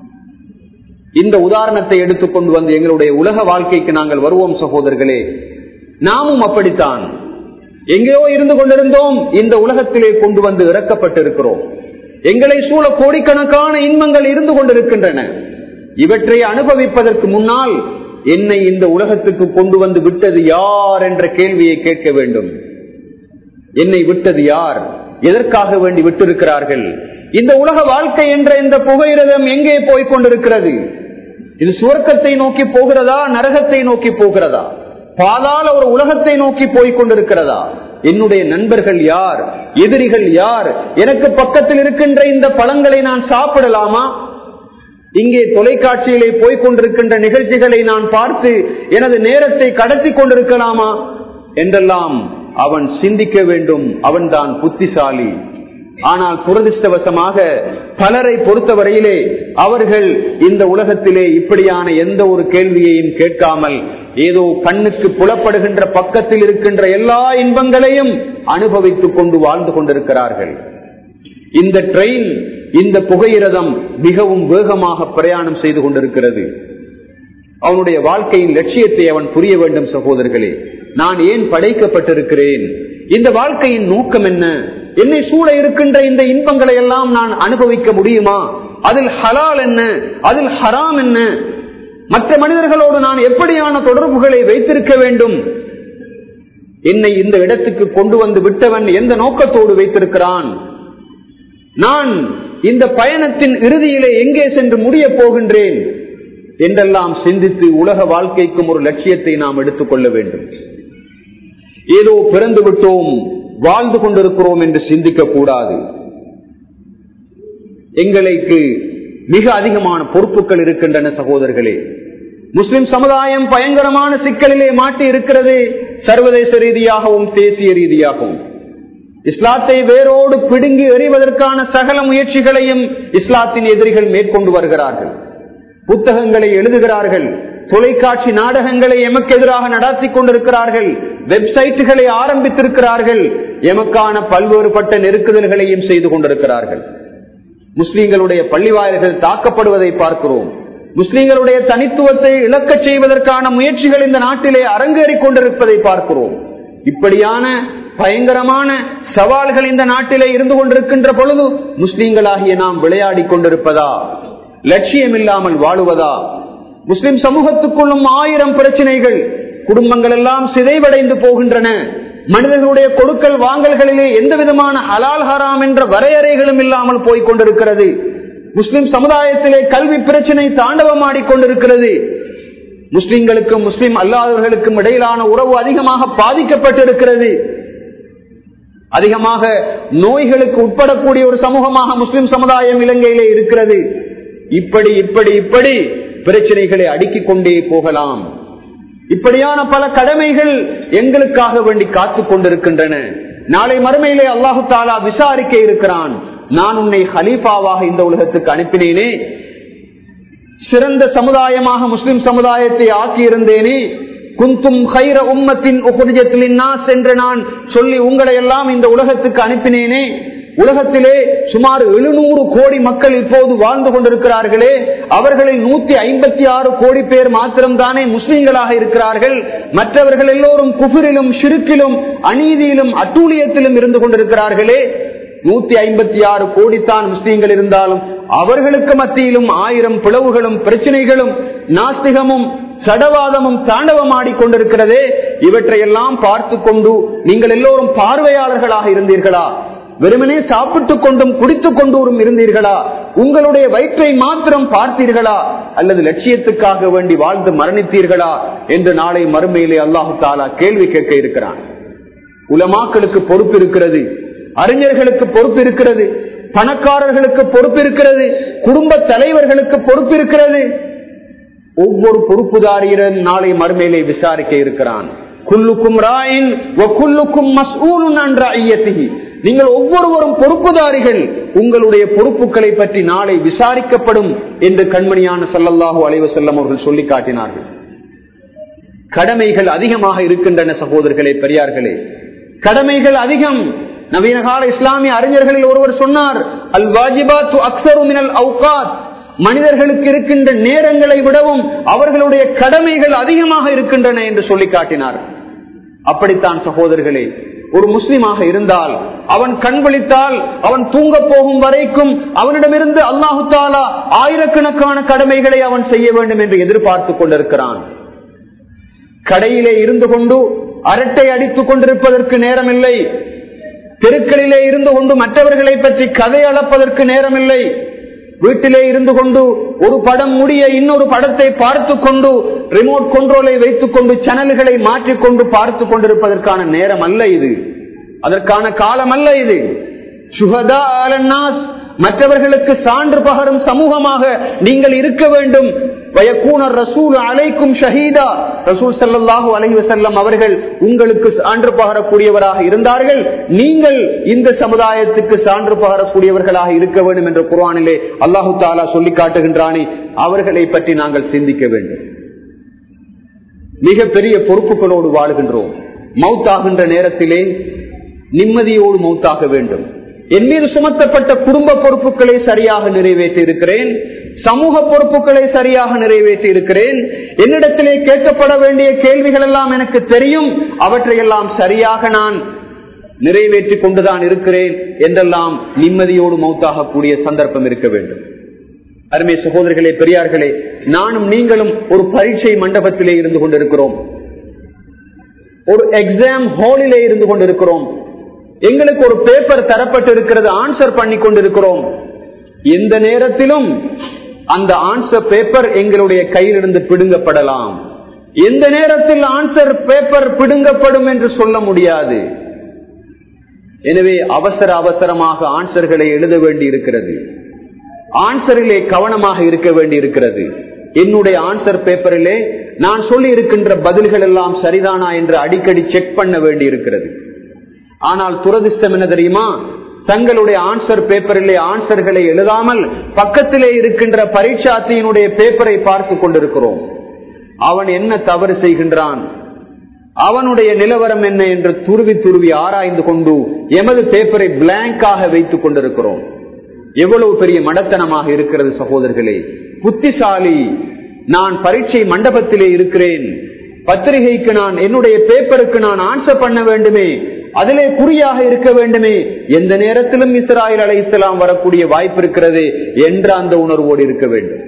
இந்த உதாரணத்தை எடுத்துக்கொண்டு வந்து எங்களுடைய உலக வாழ்க்கைக்கு நாங்கள் வருவோம் சகோதரர்களே. நாமும் அப்படித்தான் எங்கேயோ இருந்து கொண்டிருந்தோம், இந்த உலகத்திலே கொண்டு வந்து இறக்கப்பட்டிருக்கிறோம். எங்களை சூழ கோடிக்கணக்கான இன்பங்கள் இருந்து கொண்டிருக்கின்றன. இவற்றை அனுபவிப்பதற்கு முன்னால் என்னை இந்த உலகத்துக்கு கொண்டு வந்து விட்டது யார் என்ற கேள்வியை கேட்க வேண்டும். என்னை விட்டது யார்? எதற்காக வேண்டி விட்டிருக்கிறார்கள்? இந்த உலக வாழ்க்கை என்ற இந்த புகையிரதம் எங்கே போய்க் கொண்டிருக்கிறது? இது சுவர்க்கத்தை நோக்கி போகிறதா, நரகத்தை நோக்கி போகிறதா, பாதாள ஒரு உலகத்தை நோக்கி போய்க் கொண்டிருக்கிறதா? என்னுடைய நண்பர்கள் யார்? எதிரிகள் யார்? எனக்கு பக்கத்தில் இருக்கின்ற இந்த பழங்களை நான் சாப்பிடலாமா? இங்கே தொலைக்காட்சியிலே போய்க் கொண்டிருக்கின்ற நிகழ்ச்சிகளை நான் பார்த்து எனது நேரத்தை கடத்தி கொண்டிருக்கலாமா? என்றெல்லாம் அவன் சிந்திக்க வேண்டும். அவன்தான் புத்திசாலி. ஆனால் துரதிர்ஷ்டவசமாக பலரை பொறுத்தவரையிலே அவர்கள் இந்த உலகத்திலே இப்படியான எந்த ஒரு கேள்வியையும் கேட்காமல் ஏதோ கண்ணுக்கு புலப்படுகின்ற பக்கத்தில் இருக்கின்ற எல்லா இன்பங்களையும் அனுபவித்துக் கொண்டு வாழ்ந்து கொண்டிருக்கிறார்கள். இந்த ட்ரெயின், இந்த புகையிரதம் மிகவும் வேகமாக பிரயாணம் செய்து கொண்டிருக்கிறது. அவனுடைய வாழ்க்கையின் லட்சியத்தை அவன் புரிய வேண்டும். சகோதரர்களே, நான் ஏன் படைக்கப்பட்டிருக்கிறேன்? இந்த வாழ்க்கையின் நோக்கம் என்ன? என்னை சூழ இருக்கின்ற இந்த இன்பங்களை எல்லாம் நான் அனுபவிக்க முடியுமா? அதில் ஹலால் என்ன, அதில் ஹராம் என்ன? மற்ற மனிதர்களோடு நான் எப்படியான தொடர்புகளை வைத்திருக்க வேண்டும்? என்னை இந்த இடத்துக்கு கொண்டு வந்து விட்டவன் எந்த நோக்கத்தோடு வைத்திருக்கிறான்? நான் இந்த பயணத்தின் இறுதியிலே எங்கே சென்று முடிய போகின்றேன் என்றெல்லாம் சிந்தித்து உலக வாழ்க்கைக்கும் ஒரு லட்சியத்தை நாம் எடுத்துக்கொள்ள வேண்டும். ஏதோ பிறந்து விட்டோம், வாழ்ந்து கொண்டிருக்கிறோம் என்று சிந்திக்க கூடாது. எங்களுக்கு மிக அதிகமான பொறுப்புகள் இருக்கின்றன சகோதரர்களே. முஸ்லிம் சமுதாயம் பயங்கரமான சிக்கலிலே மாட்டி இருக்கிறது, சர்வதேச ரீதியாகவும் தேசிய ரீதியாகவும். இஸ்லாத்தை வேரோடு பிடுங்கி எறிவதற்கான சகல முயற்சிகளையும் இஸ்லாத்தின் எதிரிகள் மேற்கொண்டு வருகிறார்கள். புத்தகங்களை எழுதுகிறார்கள், தொலைக்காட்சி நாடகங்களை எமக்கு எதிராக நடத்தி கொண்டிருக்கிறார்கள், வெப்சைட்டுகளை ஆரம்பித்திருக்கிறார்கள், எமக்கான பல்வேறுபட்ட நெருக்குதல்களையும் செய்து கொண்டிருக்கிறார்கள். முஸ்லிம்களுடைய பள்ளிவாயல்கள் தாக்கப்படுவதை பார்க்கிறோம். முஸ்லிம்களுடைய தனித்துவத்தை இழக்கச் செய்வதற்கான முயற்சிகள் இந்த நாட்டிலே அரங்கேறிக் கொண்டிருப்பதை பார்க்கிறோம். இப்படியான பயங்கரமான சவால்கள் இந்த நாட்டிலே இருந்து கொண்டிருக்கின்ற பொழுது முஸ்லிம்களாகிய நாம் விளையாடி கொண்டிருப்பதா? லட்சியம் இல்லாமல் வாழுவதா? முஸ்லிம் சமூகத்துக்குள்ளும் ஆயிரம் பிரச்சனைகள், குடும்பங்கள் எல்லாம் சிதைவடைந்து போகின்றன. மனிதர்களுடைய கொடுக்கல் வாங்கல்களிலே எந்த விதமான ஹலால் ஹராம் என்ற வரையறைகளும் இல்லாமல் போய்க் கொண்டிருக்கிறது. முஸ்லிம் சமுதாயத்திலே கல்வி பிரச்சனை தாண்டவமாடிக் கொண்டிருக்கிறது. முஸ்லிம்களுக்கும் முஸ்லிம் அல்லாதவர்களுக்கும் இடையிலான உறவு அதிகமாக பாதிக்கப்பட்டிருக்கிறது. அதிகமாக நோய்களுக்கு உட்படக்கூடிய ஒரு சமூகமாக முஸ்லிம் சமுதாயம் இலங்கையிலே இருக்கிறது. இப்படி இப்படி இப்படி பிரச்சனைகளை அடுக்கிக் கொண்டே போகலாம். இப்படியான பல கடமைகள் எங்களுக்காக வேண்டி காத்துக் கொண்டிருக்கின்றன. நாளை மறுமையிலே அல்லாஹு தாலா விசாரிக்க இருக்கிறான். நான் உன்னை ஹலீஃபாவாக இந்த உலகத்துக்கு அனுப்பினேனே, சிறந்த சமுதாயமாக முஸ்லிம் சமுதாயத்தை ஆக்கியிருந்தேனே, குந்தும் கைர உம்மத்தின் உஹ்ரிஜத் லின்னாஸ் என்று நான் சொல்லி உங்களை எல்லாம் இந்த உலகத்துக்கு அனுப்பினேனே, உலகத்திலே சுமார் எழுநூறு கோடி மக்கள் இப்போது வாழ்ந்து கொண்டிருக்கிறார்களே, அவர்களில் நூத்தி ஐம்பத்தி ஆறு கோடி பேர் மாத்திரம்தானே முஸ்லிம்களாக இருக்கிறார்கள். மற்றவர்கள் எல்லோரும் குஃபிரிலும் ஷிருக்கிலும் அநீதியிலும் அட்டூழியத்திலும் இருந்து கொண்டிருக்கிறார்களே. நூத்தி ஐம்பத்தி ஆறு கோடித்தான் முஸ்லீம்கள் இருந்தாலும் அவர்களுக்கு மத்தியிலும் ஆயிரம் பிளவுகளும் பிரச்சனைகளும் நாஸ்திகமும் சடவாதமும் தாண்டவமாடி கொண்டிருக்கிறதே. இவற்றையெல்லாம் பார்த்து கொண்டு நீங்கள் எல்லோரும் பார்வையாளர்களாக இருந்தீர்களா? வெறுமனே சாப்பிட்டுக் கொண்டும் குடித்துக் கொண்டோரும் இருந்தீர்களா? உங்களுடைய வயிற்றை மாத்திரம் பார்த்தீர்களா? அல்லது லட்சியத்துக்காக வேண்டி வாழ்ந்து மரணித்தீர்களா என்று நாளை மறுமையிலே அல்லாஹு தாலா கேள்வி கேட்க இருக்கிறான். உலமாக்களுக்கு பொறுப்பு இருக்கிறது, அறிஞர்களுக்கு பொறுப்பு இருக்கிறது, பணக்காரர்களுக்கு பொறுப்பு இருக்கிறது, குடும்ப தலைவர்களுக்கு பொறுப்பு இருக்கிறது. ஒவ்வொரு பொறுப்புதாரியிடம் நாளை மறுமையிலே விசாரிக்க இருக்கிறான். குல்லுக்கும் ராயின் வ குல்லுக்கும் மஸ்ஊலுன் அன் ரஅய்யத்திஹி. நீங்கள் ஒவ்வொருவரும் பொறுப்புதாரிகள், உங்களுடைய பொறுப்புகளை பற்றி நாளை விசாரிக்கப்படும் என்று கண்மணியான ஸல்லல்லாஹு அலைஹி வஸல்லம் அவர்கள் சொல்லி காட்டினார்கள். கடமைகள் அதிகமாக இருக்கின்றன சகோதரர்களே, பெரியார்களே, கடமைகள் அதிகம். நவீன கால இஸ்லாமிய அறிஞர்களில் ஒருவர் சொன்னார், அல் வாஜிபாத்து அக்ஸரு மினல் அவ்காத். மனிதர்களுக்கு இருக்கின்ற நேரங்களை விடவும் அவர்களுடைய கடமைகள் அதிகமாக இருக்கின்றன என்று சொல்லி காட்டினார். அப்படித்தான் சகோதரர்களே, ஒரு முஸ்லிமாக இருந்தால் அவன் கண் விழித்தால் அவன் தூங்க போகும் வரைக்கும் அவனிடமிருந்து அல்லாஹு தாலா ஆயிரக்கணக்கான கடமைகளை அவன் செய்ய வேண்டும் என்று எதிர்பார்த்து கொண்டிருக்கிறான். கடையிலே இருந்து கொண்டு அரட்டை அடித்துக் கொண்டிருப்பதற்கு நேரமில்லை. தெருக்களிலே இருந்து கொண்டு மற்றவர்களை பற்றி கதை அளப்பதற்கு நேரமில்லை. வீட்டிலே இருந்து கொண்டு ஒரு படம் முடிய இன்னொரு படத்தை பார்த்து கொண்டு ரிமோட் கண்ட்ரோலை வைத்துக் கொண்டு சேனல்களை மாற்றிக்கொண்டு பார்த்து கொண்டிருப்பதற்கான நேரம் அல்ல இது, அதற்கான காலம் அல்ல இது. சுஹதா அலன்னாஸ், மற்றவர்களுக்கு சான்று பகரும் சமூகமாக நீங்கள் இருக்க வேண்டும். வயக்கூன ரசூல் அலைக்கும் ஷஹீதா, ரசூல் ஸல்லல்லாஹு அலைஹி வஸல்லம் அவர்கள் உங்களுக்கு சான்று பகரக்கூடியவராக இருந்தார்கள், நீங்கள் இந்த சமுதாயத்துக்கு சான்று பகரக்கூடியவர்களாக இருக்க வேண்டும் என்று குர்ஆனிலே அல்லாஹு தஆலா சொல்லி காட்டுகின்றானே, அவர்களை பற்றி நாங்கள் சிந்திக்க வேண்டும். மிக பெரிய பொறுப்புகளோடு வாழுகின்றோம். மௌத்தாகின்ற நேரத்திலே நிம்மதியோடு மௌத்தாக வேண்டும். என் மீது சுமத்தப்பட்ட குடும்ப பொறுப்புகளை சரியாக நிறைவேற்றி இருக்கிறேன், சமூக பொறுப்புகளை சரியாக நிறைவேற்றி இருக்கிறேன், என்னிடத்திலே கேட்கப்பட வேண்டிய கேள்விகள் எல்லாம் எனக்கு தெரியும், அவற்றையெல்லாம் சரியாக நான் நிறைவேற்றி கொண்டுதான் இருக்கிறேன் என்றெல்லாம் நிம்மதியோடு மௌத்தாகக்கூடிய சந்தர்ப்பம் இருக்க வேண்டும். அருமை சகோதரர்களே, பெரியார்களே, நானும் நீங்களும் ஒரு பரீட்சை மண்டபத்திலே இருந்து கொண்டிருக்கிறோம், ஒரு எக்ஸாம் ஹாலிலே இருந்து கொண்டிருக்கிறோம். எங்களுக்கு ஒரு பேப்பர் தரப்பட்டு இருக்கிறது, ஆன்சர் பண்ணி கொண்டிருக்கிறோம். எந்த நேரத்திலும் அந்த ஆன்சர் பேப்பர் எங்களுடைய கையிலிருந்து பிடுங்கப்படலாம். எந்த நேரத்தில் ஆன்சர் பேப்பர் பிடுங்கப்படும் என்று சொல்ல முடியாது. எனவே அவசர அவசரமாக ஆன்சர்களை எழுத வேண்டி இருக்கிறது, ஆன்சரிலே கவனமாக இருக்க வேண்டி இருக்கிறது. என்னுடைய ஆன்சர் பேப்பரிலே நான் சொல்லி இருக்கின்ற பதில்கள் எல்லாம் சரிதானா என்று அடிக்கடி செக் பண்ண வேண்டி இருக்கிறது. ஆனால் துரதிர்ஷ்டம் என்ன தெரியுமா, தங்களுடைய ஆன்சர் பேப்பரிலே ஆன்சர்களை எழுதாமல் பக்கத்திலே இருக்கின்ற பரீட்சார்த்தியினுடைய பேப்பரை பார்த்து கொண்டிருக்கிறோம். அவன் என்ன தவறு செய்கின்றான், அவனுடைய நிலவரம் என்ன என்று துருவி துருவி ஆராய்ந்து கொண்டு எமது பேப்பரை பிளாங்காக வைத்துக் கொண்டிருக்கிறோம். எவ்வளவு பெரிய மடத்தனமாக இருக்கிறது சகோதரர்களே. புத்திசாலி, நான் பரீட்சை மண்டபத்திலே இருக்கிறேன், பத்திரிகைக்கு நான் என்னுடைய பேப்பருக்கு நான் ஆன்சர் பண்ண வேண்டுமே, அதிலே குறியாக இருக்க வேண்டுமே, எந்த நேரத்திலும் இஸ்ராயீல் அலைஹிஸ்ஸலாம் வரக்கூடிய வாய்ப்பு இருக்கிறது என்ற அந்த உணர்வோடு இருக்க வேண்டும்.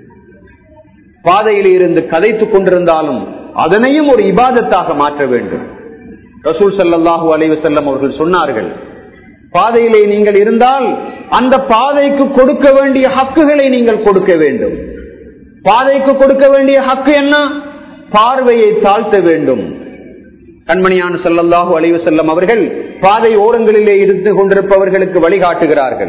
பாதையில் இருந்து கதைத்துக் கொண்டிருந்தாலும் அதனையும் ஒரு இபாதத்தாக மாற்ற வேண்டும். ரசூல் ஸல்லல்லாஹு அலைஹி வஸல்லம் அவர்கள் சொன்னார்கள், பாதையிலே நீங்கள் இருந்தால் அந்த பாதைக்கு கொடுக்க வேண்டிய ஹக்குகளை நீங்கள் கொடுக்க வேண்டும். பாதைக்கு கொடுக்க வேண்டிய ஹக்கு என்ன? பார்வையை தாழ்த்த வேண்டும். கண்மணியான ஸல்லல்லாஹு அலைஹி வஸல்லம் அவர்கள் பாதை ஓரங்களிலே இருந்து கொண்டிருப்பவர்களுக்கு வழிகாட்டுகிறார்கள்.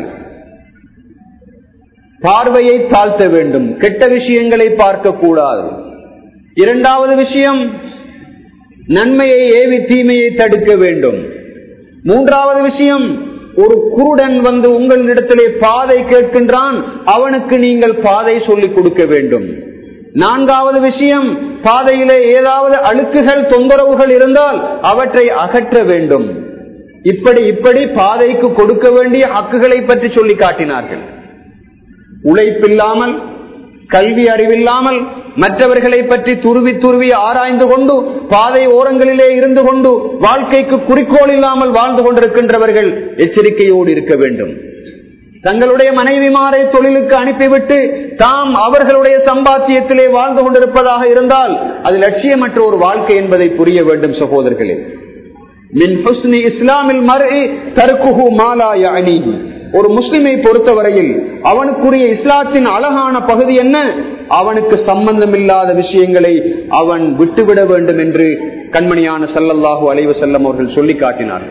பார்வையை தாழ்த்த வேண்டும், கெட்ட விஷயங்களை பார்க்க கூடாது. இரண்டாவது விஷயம், நன்மையை ஏவி தீமையை தடுக்க வேண்டும். மூன்றாவது விஷயம், ஒரு குருடன் வந்து உங்களிடத்திலே பாதை கேட்கின்றான், அவனுக்கு நீங்கள் பாதை சொல்லிக் கொடுக்க வேண்டும். நான்காவது விஷயம், பாதையிலே ஏதாவது அழுக்குகள் தொந்தரவுகள் இருந்தால் அவற்றை அகற்ற வேண்டும். இப்படி இப்படி பாதைக்கு கொடுக்க வேண்டிய ஹக்குகளை பற்றி சொல்லி காட்டினார்கள். உழைப்பில்லாமல், கல்வி அறிவில்லாமல், மற்றவர்களை பற்றி துருவி துருவி ஆராய்ந்து கொண்டு பாதை ஓரங்களிலே இருந்து கொண்டு வாழ்க்கைக்கு குறிக்கோள் இல்லாமல் வாழ்ந்து கொண்டிருக்கின்றவர்கள் எச்சரிக்கையோடு இருக்க வேண்டும். தங்களுடைய மனைவிமாரை தொழிலுக்கு அனுப்பிவிட்டு தாம் அவர்களுடைய சம்பாத்தியத்திலே வாழ்ந்து கொண்டிருப்பதாக இருந்தால் அது லட்சியமற்ற ஒரு வாழ்க்கை என்பதை புரிய வேண்டும் சகோதரர்களே. மின் ஹுஸ்னி இஸ்லாமில் மர்இ தர்குஹு மா லா யஅனீஹி. ஒரு முஸ்லிமை பொறுத்தவரையில் அவனுக்குரிய இஸ்லாத்தின் அழகான பகுதி என்ன? அவனுக்கு சம்பந்தம் இல்லாத விஷயங்களை அவன் விட்டுவிட வேண்டும் என்று கண்மணியான ஸல்லல்லாஹு அலைஹி வஸல்லம் அவர்கள் சொல்லி காட்டினார்கள்.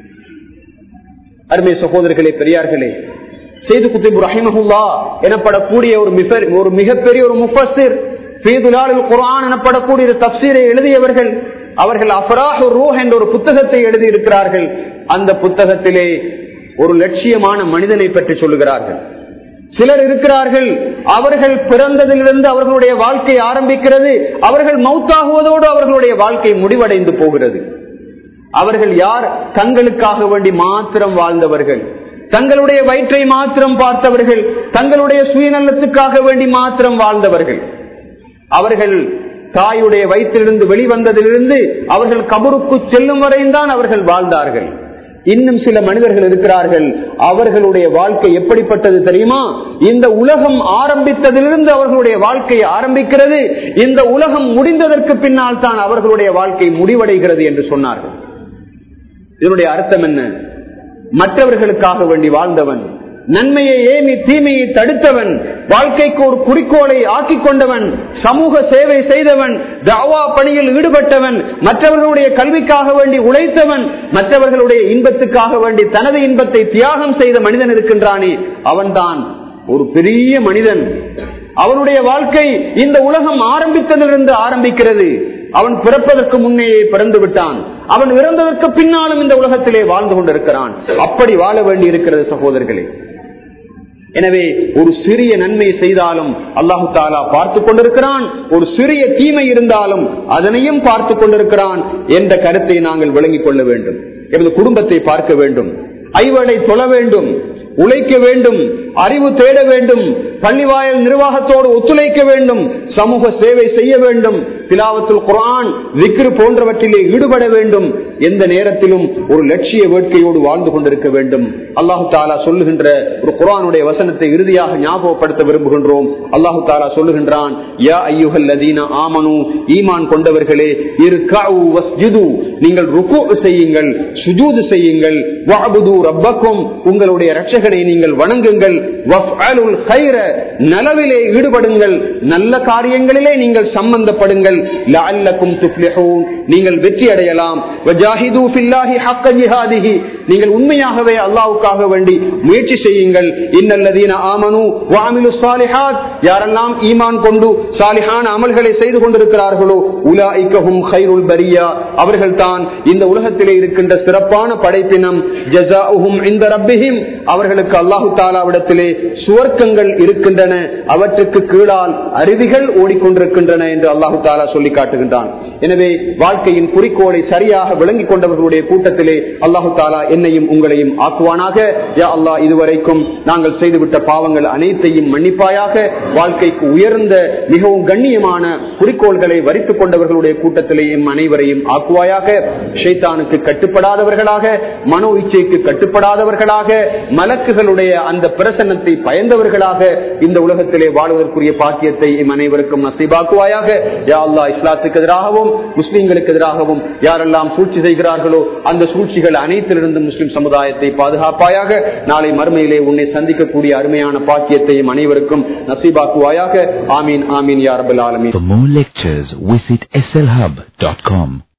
அருமை சகோதரர்களே, பெரியார்களே, சையது குத்பு ரஹிமஹுல்லாஹ் எனப்படக்கூடிய ஒரு ஒரு மிகப்பெரிய ஒரு முஃபஸ்ஸிர், ஃபீ துலாலில் குர்ஆன் எனப்படக்கூடிய ஒரு தஃப்சீரை எழுதியவர்கள். அவர்கள் அஃப்ராஹு ரூஹ் என்ற ஒரு புத்தகத்தை எழுதி இருக்கிறார்கள். அந்த புத்தகத்திலே ஒரு லட்சியமான மனிதனை பற்றி சொல்லுகிறார்கள். சிலர் இருக்கிறார்கள், அவர்கள் பிறந்ததிலிருந்து அவர்களுடைய வாழ்க்கை ஆரம்பிக்கிறது, அவர்கள் மௌத்தாகுவதோடு அவர்களுடைய வாழ்க்கை முடிவடைந்து போகிறது. அவர்கள் யார்? தங்களுக்காக வேண்டி மாத்திரம் வாழ்ந்தவர்கள், தங்களுடைய வயிற்றை மாத்திரம் பார்த்தவர்கள், தங்களுடைய சுயநலத்துக்காக வேண்டி மாத்திரம் வாழ்ந்தவர்கள். அவர்கள் தாயுடைய வயிற்றிலிருந்து வெளிவந்ததிலிருந்து அவர்கள் கபருக்கு செல்லும் வரையும் அவர்கள் வாழ்ந்தார்கள். இன்னும் சில மனிதர்கள் இருக்கிறார்கள், அவர்களுடைய வாழ்க்கை எப்படிப்பட்டது தெரியுமா? இந்த உலகம் ஆரம்பித்ததிலிருந்து அவர்களுடைய வாழ்க்கை ஆரம்பிக்கிறது, இந்த உலகம் முடிந்ததற்கு பின்னால் தான் அவர்களுடைய வாழ்க்கை முடிவடைகிறது என்று சொன்னார்கள். இதனுடைய அர்த்தம் என்ன? மற்றவர்களுக்காக வேண்டி வாழ்ந்தவன், நன்மையை ஏமி தீமையை தடுத்தவன், வாழ்க்கைக்கு ஒரு குறிக்கோளை ஆக்கிக் கொண்டவன், சமூக சேவை செய்தவன், தஅவா பணியில் ஈடுபட்டவன், மற்றவர்களுடைய கல்விக்காக வேண்டி உழைத்தவன், மற்றவர்களுடைய இன்பத்துக்காக வேண்டி தனது இன்பத்தை தியாகம் செய்த மனிதன் இருக்கின்றானே, அவன்தான் ஒரு பெரிய மனிதன், அவனுடைய வாழ்க்கை இந்த உலகம் ஆரம்பித்ததிலிருந்து ஆரம்பிக்கிறது. அவன் பிறப்பதற்கு முன்னே பிறந்து விட்டான், அவன் இறந்ததற்கு பின்னாலும் இந்த உலகத்திலே வாழ்ந்து கொண்டிருக்கிறான். அப்படி வாழ வேண்டி இருக்கிறது சகோதரர்களே. எனவே ஒரு சிறிய நன்மை செய்தாலும் அல்லாஹு தாலா பார்த்து கொண்டிருக்கிறான், ஒரு சிறிய தீமை இருந்தாலும் அதனையும் பார்த்து கொண்டிருக்கிறான் என்ற கருத்தை நாங்கள் விளங்கிக் கொள்ள வேண்டும். எமது குடும்பத்தை பார்க்க வேண்டும், ஐவளை தொழ வேண்டும், உழைக்க வேண்டும், அறிவு தேட வேண்டும், பள்ளிவாயல் நிர்வாகத்தோடு ஒத்துழைக்க வேண்டும், சமூக சேவை செய்ய வேண்டும், திலாவத்துல் குர்ஆன், விக்ர் போன்றவற்றிலே ஈடுபட வேண்டும். எந்த நேரத்திலும் ஒரு லட்சிய வேட்கையோடு வாழ்ந்து கொண்டிருக்க வேண்டும். அல்லாஹு தாலா சொல்லுகின்ற ஒரு குர்ஆனுடைய வசனத்தை இறுதியாக ஞாபகப்படுத்த விரும்புகின்றோம். அல்லாஹு தாலா சொல்லுகின்றான், யா அய்யுஹல்லதீன ஆமனு, ஈமான் கொண்டவர்களே, இர்கஉ வஸ்ஜுது, நீங்கள் ருக்கூ செய்யுங்கள், சுஜூத் செய்யுங்கள், வஅபுது ரப்பக்கும், உங்களுடைய இரட்சகனை நீங்கள் வணங்குங்கள், வஃஅலுல் கைர, நலவிலே ஈடுபடுங்கள், நல்ல காரியங்களிலே நீங்கள் சம்பந்தப்படுங்கள், லஅல்லக்கும் துஃப்லிஹூன், நீங்கள் வெற்றி அடையலாம், வஜாஹிது ஃபில்லாஹி ஹக்க ஜிஹாதிஹி, நீங்கள் உண்மையாகவே அல்லாஹ்வுக்காக வேண்டி முயற்சி செய்யுங்கள். இன்னல்லதீன ஆமனு வஅமிலுஸ் ஸாலிஹாத், யாரெல்லாம் ஈமான் கொண்டு சாலிஹான அமல்களை செய்து கொண்டிருக்கிறார்களோ, உலாயிக ஹும் கைருல் பரியா, அவர்கள் தான் இந்த உலகத்திலே இருக்கின்ற சிறப்பான படைப்பினம். ஜஸாஉஹும் இன்த ரப்பிஹிம், அவர்களுக்கு அல்லாஹு தஆலாவிடத்திலே சுவர்க்கங்கள் இருக்கின்றன, அவற்றுக்கு கீழால் அருவிகள் ஓடிக்கொண்டிருக்கின்றன என்று அல்லாஹு தஆலா சொல்லி காட்டுகின்றான். எனவே வாழ்க்கையின் குறிக்கோளை சரியாக விளங்கிக் கொண்டவர்களுடைய கூட்டத்திலே அல்லாஹு தஆலா என்னையும் உங்களையும் ஆக்குவானாக. யா அல்லாஹ், இதுவரைக்கும் நாங்கள் செய்துவிட்ட பாவங்கள் அனைத்தையும் மன்னிப்பாயாக. வாழ்க்கைக்கு உயர்ந்த மிகவும் கண்ணியமான குறிக்கோள்களை வரித்துக் கொண்டவர்களுடைய கூட்டத்திலேயும் அனைவரையும் ஆக்குவாயாக. ஷைத்தானுக்கு கட்டுப்படாதவர்களாக, மனோ இச்சைக்கு கட்டுப்படாதவர்களாக, மலக்குகளுடைய அந்த பிரசன்னத்தை பயந்தவர்களாக இந்த உலகத்திலே வாழ்வதற்குரிய பாக்கியத்தை அனைவருக்கும் நசீபாக்குவாயாக. யா அல்லாஹ், இஸ்லாத்துக்கு எதிராகவும் முஸ்லிம்களுக்கு எதிராகவும் யாரெல்லாம் சூழ்ச்சி செய்கிறார்களோ அந்த சூழ்ச்சிகள் அனைத்திலிருந்து முஸ்லிம் சமுதாயத்தை பாதுகாப்பாயாக. நாளை மறுமையிலே உன்னை சந்திக்கக்கூடிய அருமையான பாக்கியத்தையும் அனைவருக்கும் நசீபாக்குவாயாக. ஆமீன் ஆமீன் யா ரப்பல் ஆலமீன். For more lectures visit S L hub dot com.